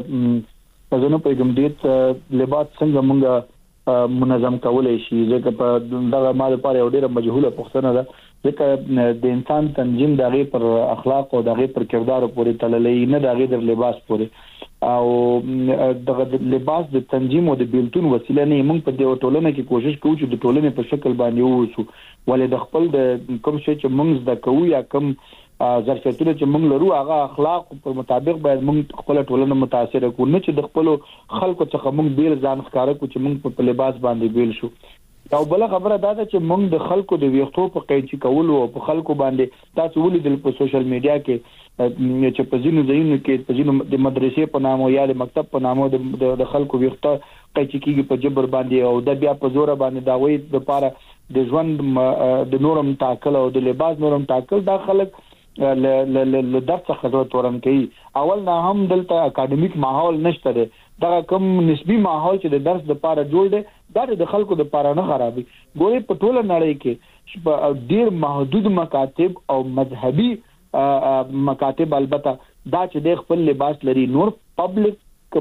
د ځنو په کوم دې لباس څنګه مونږه منظم کولای شي ځکه په دغه مال لپاره یو ډیره مجهوله پوښتنه ده ځکه د انسان تنظیم دغه پر اخلاق او دغه پر کردار پورې تړلې نه دغه در لباس پورې او دغه لباس د تنظیم او د بیلتون وسیله نه موږ په دې ټولنه کې کوشش کوو چې د ټولنې په شکل باندې ووسو ولې د خپل د کوم شي چې موږ زده کوو یا کوم ظرفیتونه چې موږ لرو هغه اخلاق په مطابق باید موږ خپل ټولنه متاثر کړو نه چې د خپل خلکو څخه موږ بیل ځان ښکارا کو چې موږ په لباس باندې بیل شو او بل خبره دا ده چې موږ د خلکو د ویښتو په قیچي کول او په خلکو باندې تاسو ولیدل په سوشل میډیا کې چې په ځینو ځایونو کې په ځینو د مدرسې په نامو یا د مکتب په نامو د خلکو ویښته قیچي کیږي په جبر باندې او د بیا په زور باندې دا وایي د لپاره د ژوند د نورم تاکل او د لباس نورم تاکل دا خلک ل ل درس څخه تورن کوي اول نه هم دلته اکیډمیک ماحول نشته دی دا کوم نسبی ماحول چې د درس لپاره جوړ دی دا د خلکو لپاره نه خرابي ګوري په ټوله نړۍ کې ډیر محدود مکاتب او مذهبي مکاتب البته دا چې د خپل لباس لري نور پبلک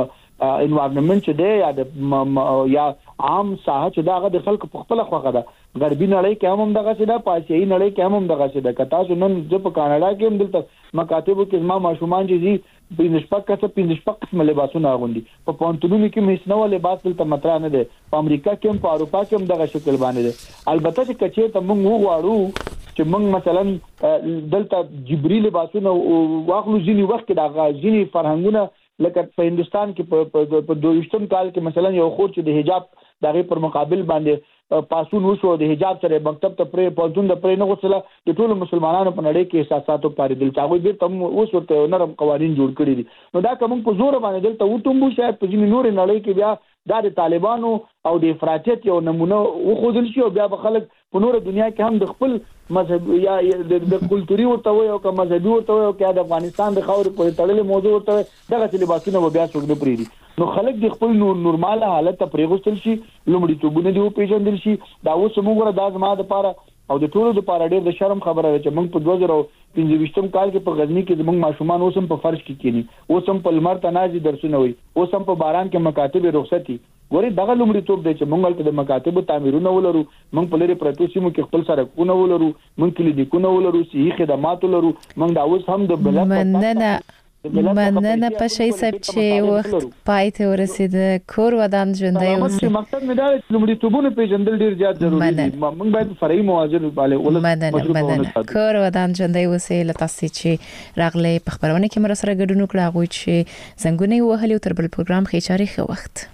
انوایرنمنت چې دی یا د یا عام ساحه چې دا د خلکو په خپل خوخه ده غربي نړۍ کې هم دغه څه ده، په آسیایي نړۍ کې هم دغه څه ده. که تاسو نن زه په کاناډا کې هم دلته مکاتبو کې زما ماشومان چې دي پنځه شپږ کسه پنځه شپږ قسمه لباسونه اغوندي، په پوهنتونونو کې هم هیڅ نوع لباس دلته مطرح نه دی، په امریکا کې هم په اروپا کې هم دغه شکل باندې دی. البته چې کچې ته موږ وغواړو چې موږ مثلا دلته جبري لباسونه واخلو، ځینې وخت کې دغه ځینې فرهنګونه لکه په هندستان کې په دویشتم کال کې مثلا یو خور چې د حجاب دغه پر مقابل باندې پاسون وشو، د حجاب سره مکتب ته پرې پوزون د پرې نه غوښتله، د ټولو مسلمانانو په نړۍ کې احساساتو پاره دل چاغوي د تم اوس ورته نرم قوانين جوړ کړی دي. نو دا کوم په زور باندې دلته وټومبو شاید په ځینې نور نړۍ کې بیا دا د طالبانو او د افراطیت یو نمونه وخوذل شي، او بیا به خلک په نور دنیا کې هم د خپل مذهب یا د کلتوري ورته وي او که مذهبي ورته وي او که د افغانستان د خاورې په تړلې موضوع ورته وي، دغه لباسونه بیا څوک نه پریږدي. نو خلک د خپل نورماله حالت ته پرېغوستل شي، لومړیتوبونه دې وپېژندل شي. دا اوس موږ دا زما دپاره او د ټولو دپاره ډېر د شرم خبره ده چې موږ په دوه زره پنځه ویشتم کال کې په غزني کې زموږ ماشومان اوس هم په فرش کې کېني، اوس هم په لمر ته نازي درسونه وي، اوس هم په باران کې مکاتبې رخصتي. ګورې دغه لومړیتوب دی چې موږ هلته د مکاتبو تعمیرونه ولرو، موږ په لرې پرتو سیمو کې خپل سړکونه ولرو، موږ کلینیکونه ولرو، صحي خدمات ولرو. موږ دا اوس هم د بلد مننه مننه په شي صاحب چې وخت پای ته ورسېد. کور ودان ژوندۍ اوسئ. مقصد مې دا چې لومړیتوبونه پیژندل ډېر زیات ضروري دي. موږ باید فرعي موازن باندې مننه مننه کور ودان ژوندۍ اوسئ. له تاسو چې راغلی په خبرونه کې مر سره ګډون وکړه، هغوی چې زنګونه وهلي او تر بل پروګرام ښې چارې ښه وخت.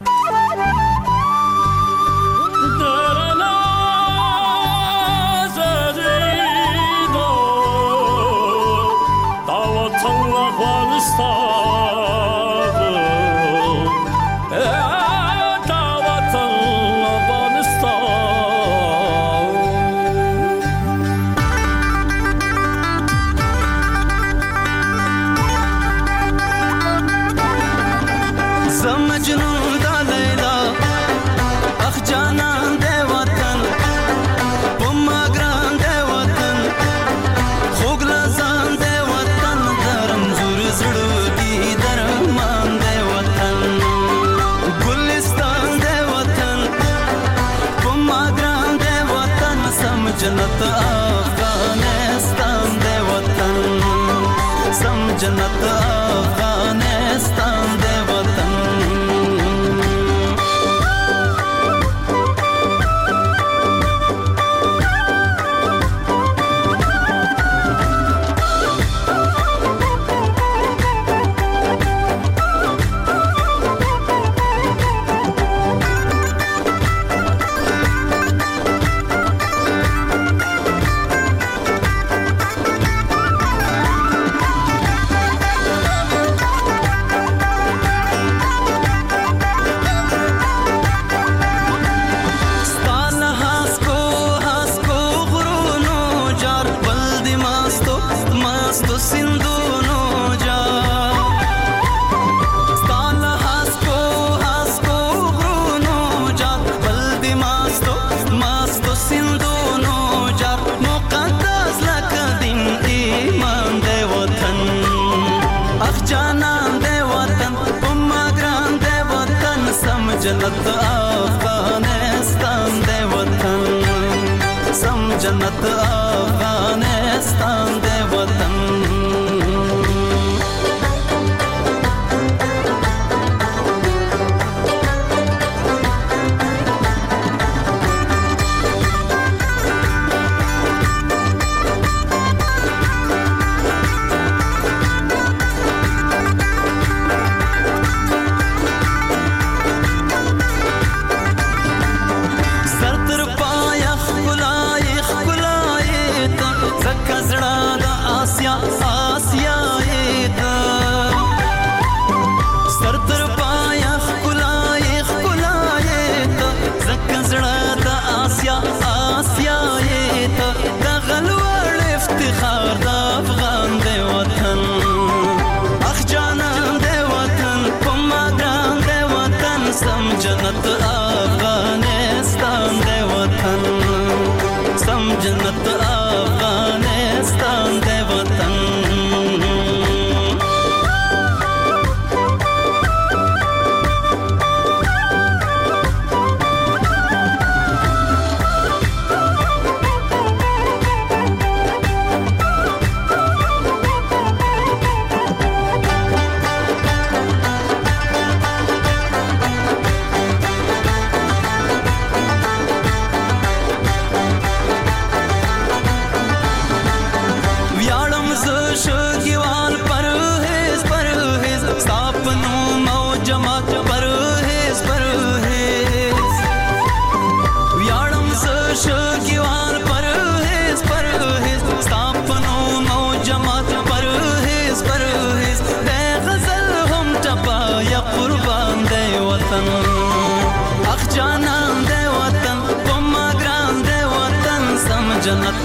जन्नत अफगानिस्तान दे वतन, सम जन्नत अफगानिस्तान दे वतन. जन्नत अफगानिस्तान दे वतन, सम जन्नत अफगानिस्तान दे वतन. जन्नत अफगानिस्तान दे वतन, सम जन्नत अफगानिस्तान दे वतन. پرهیز پرهیز ویاړم زه شوقیوال پرهیز پرهیز ستا په نوم او جماعت پرهیز پرهیز دی غزل هم ټپه یا قربان دی وطن اخ جانان دی وطن کومه ګران دی وطن سم جنت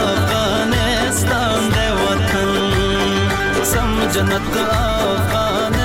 افغانستان دی وطن سم جنت افغانستان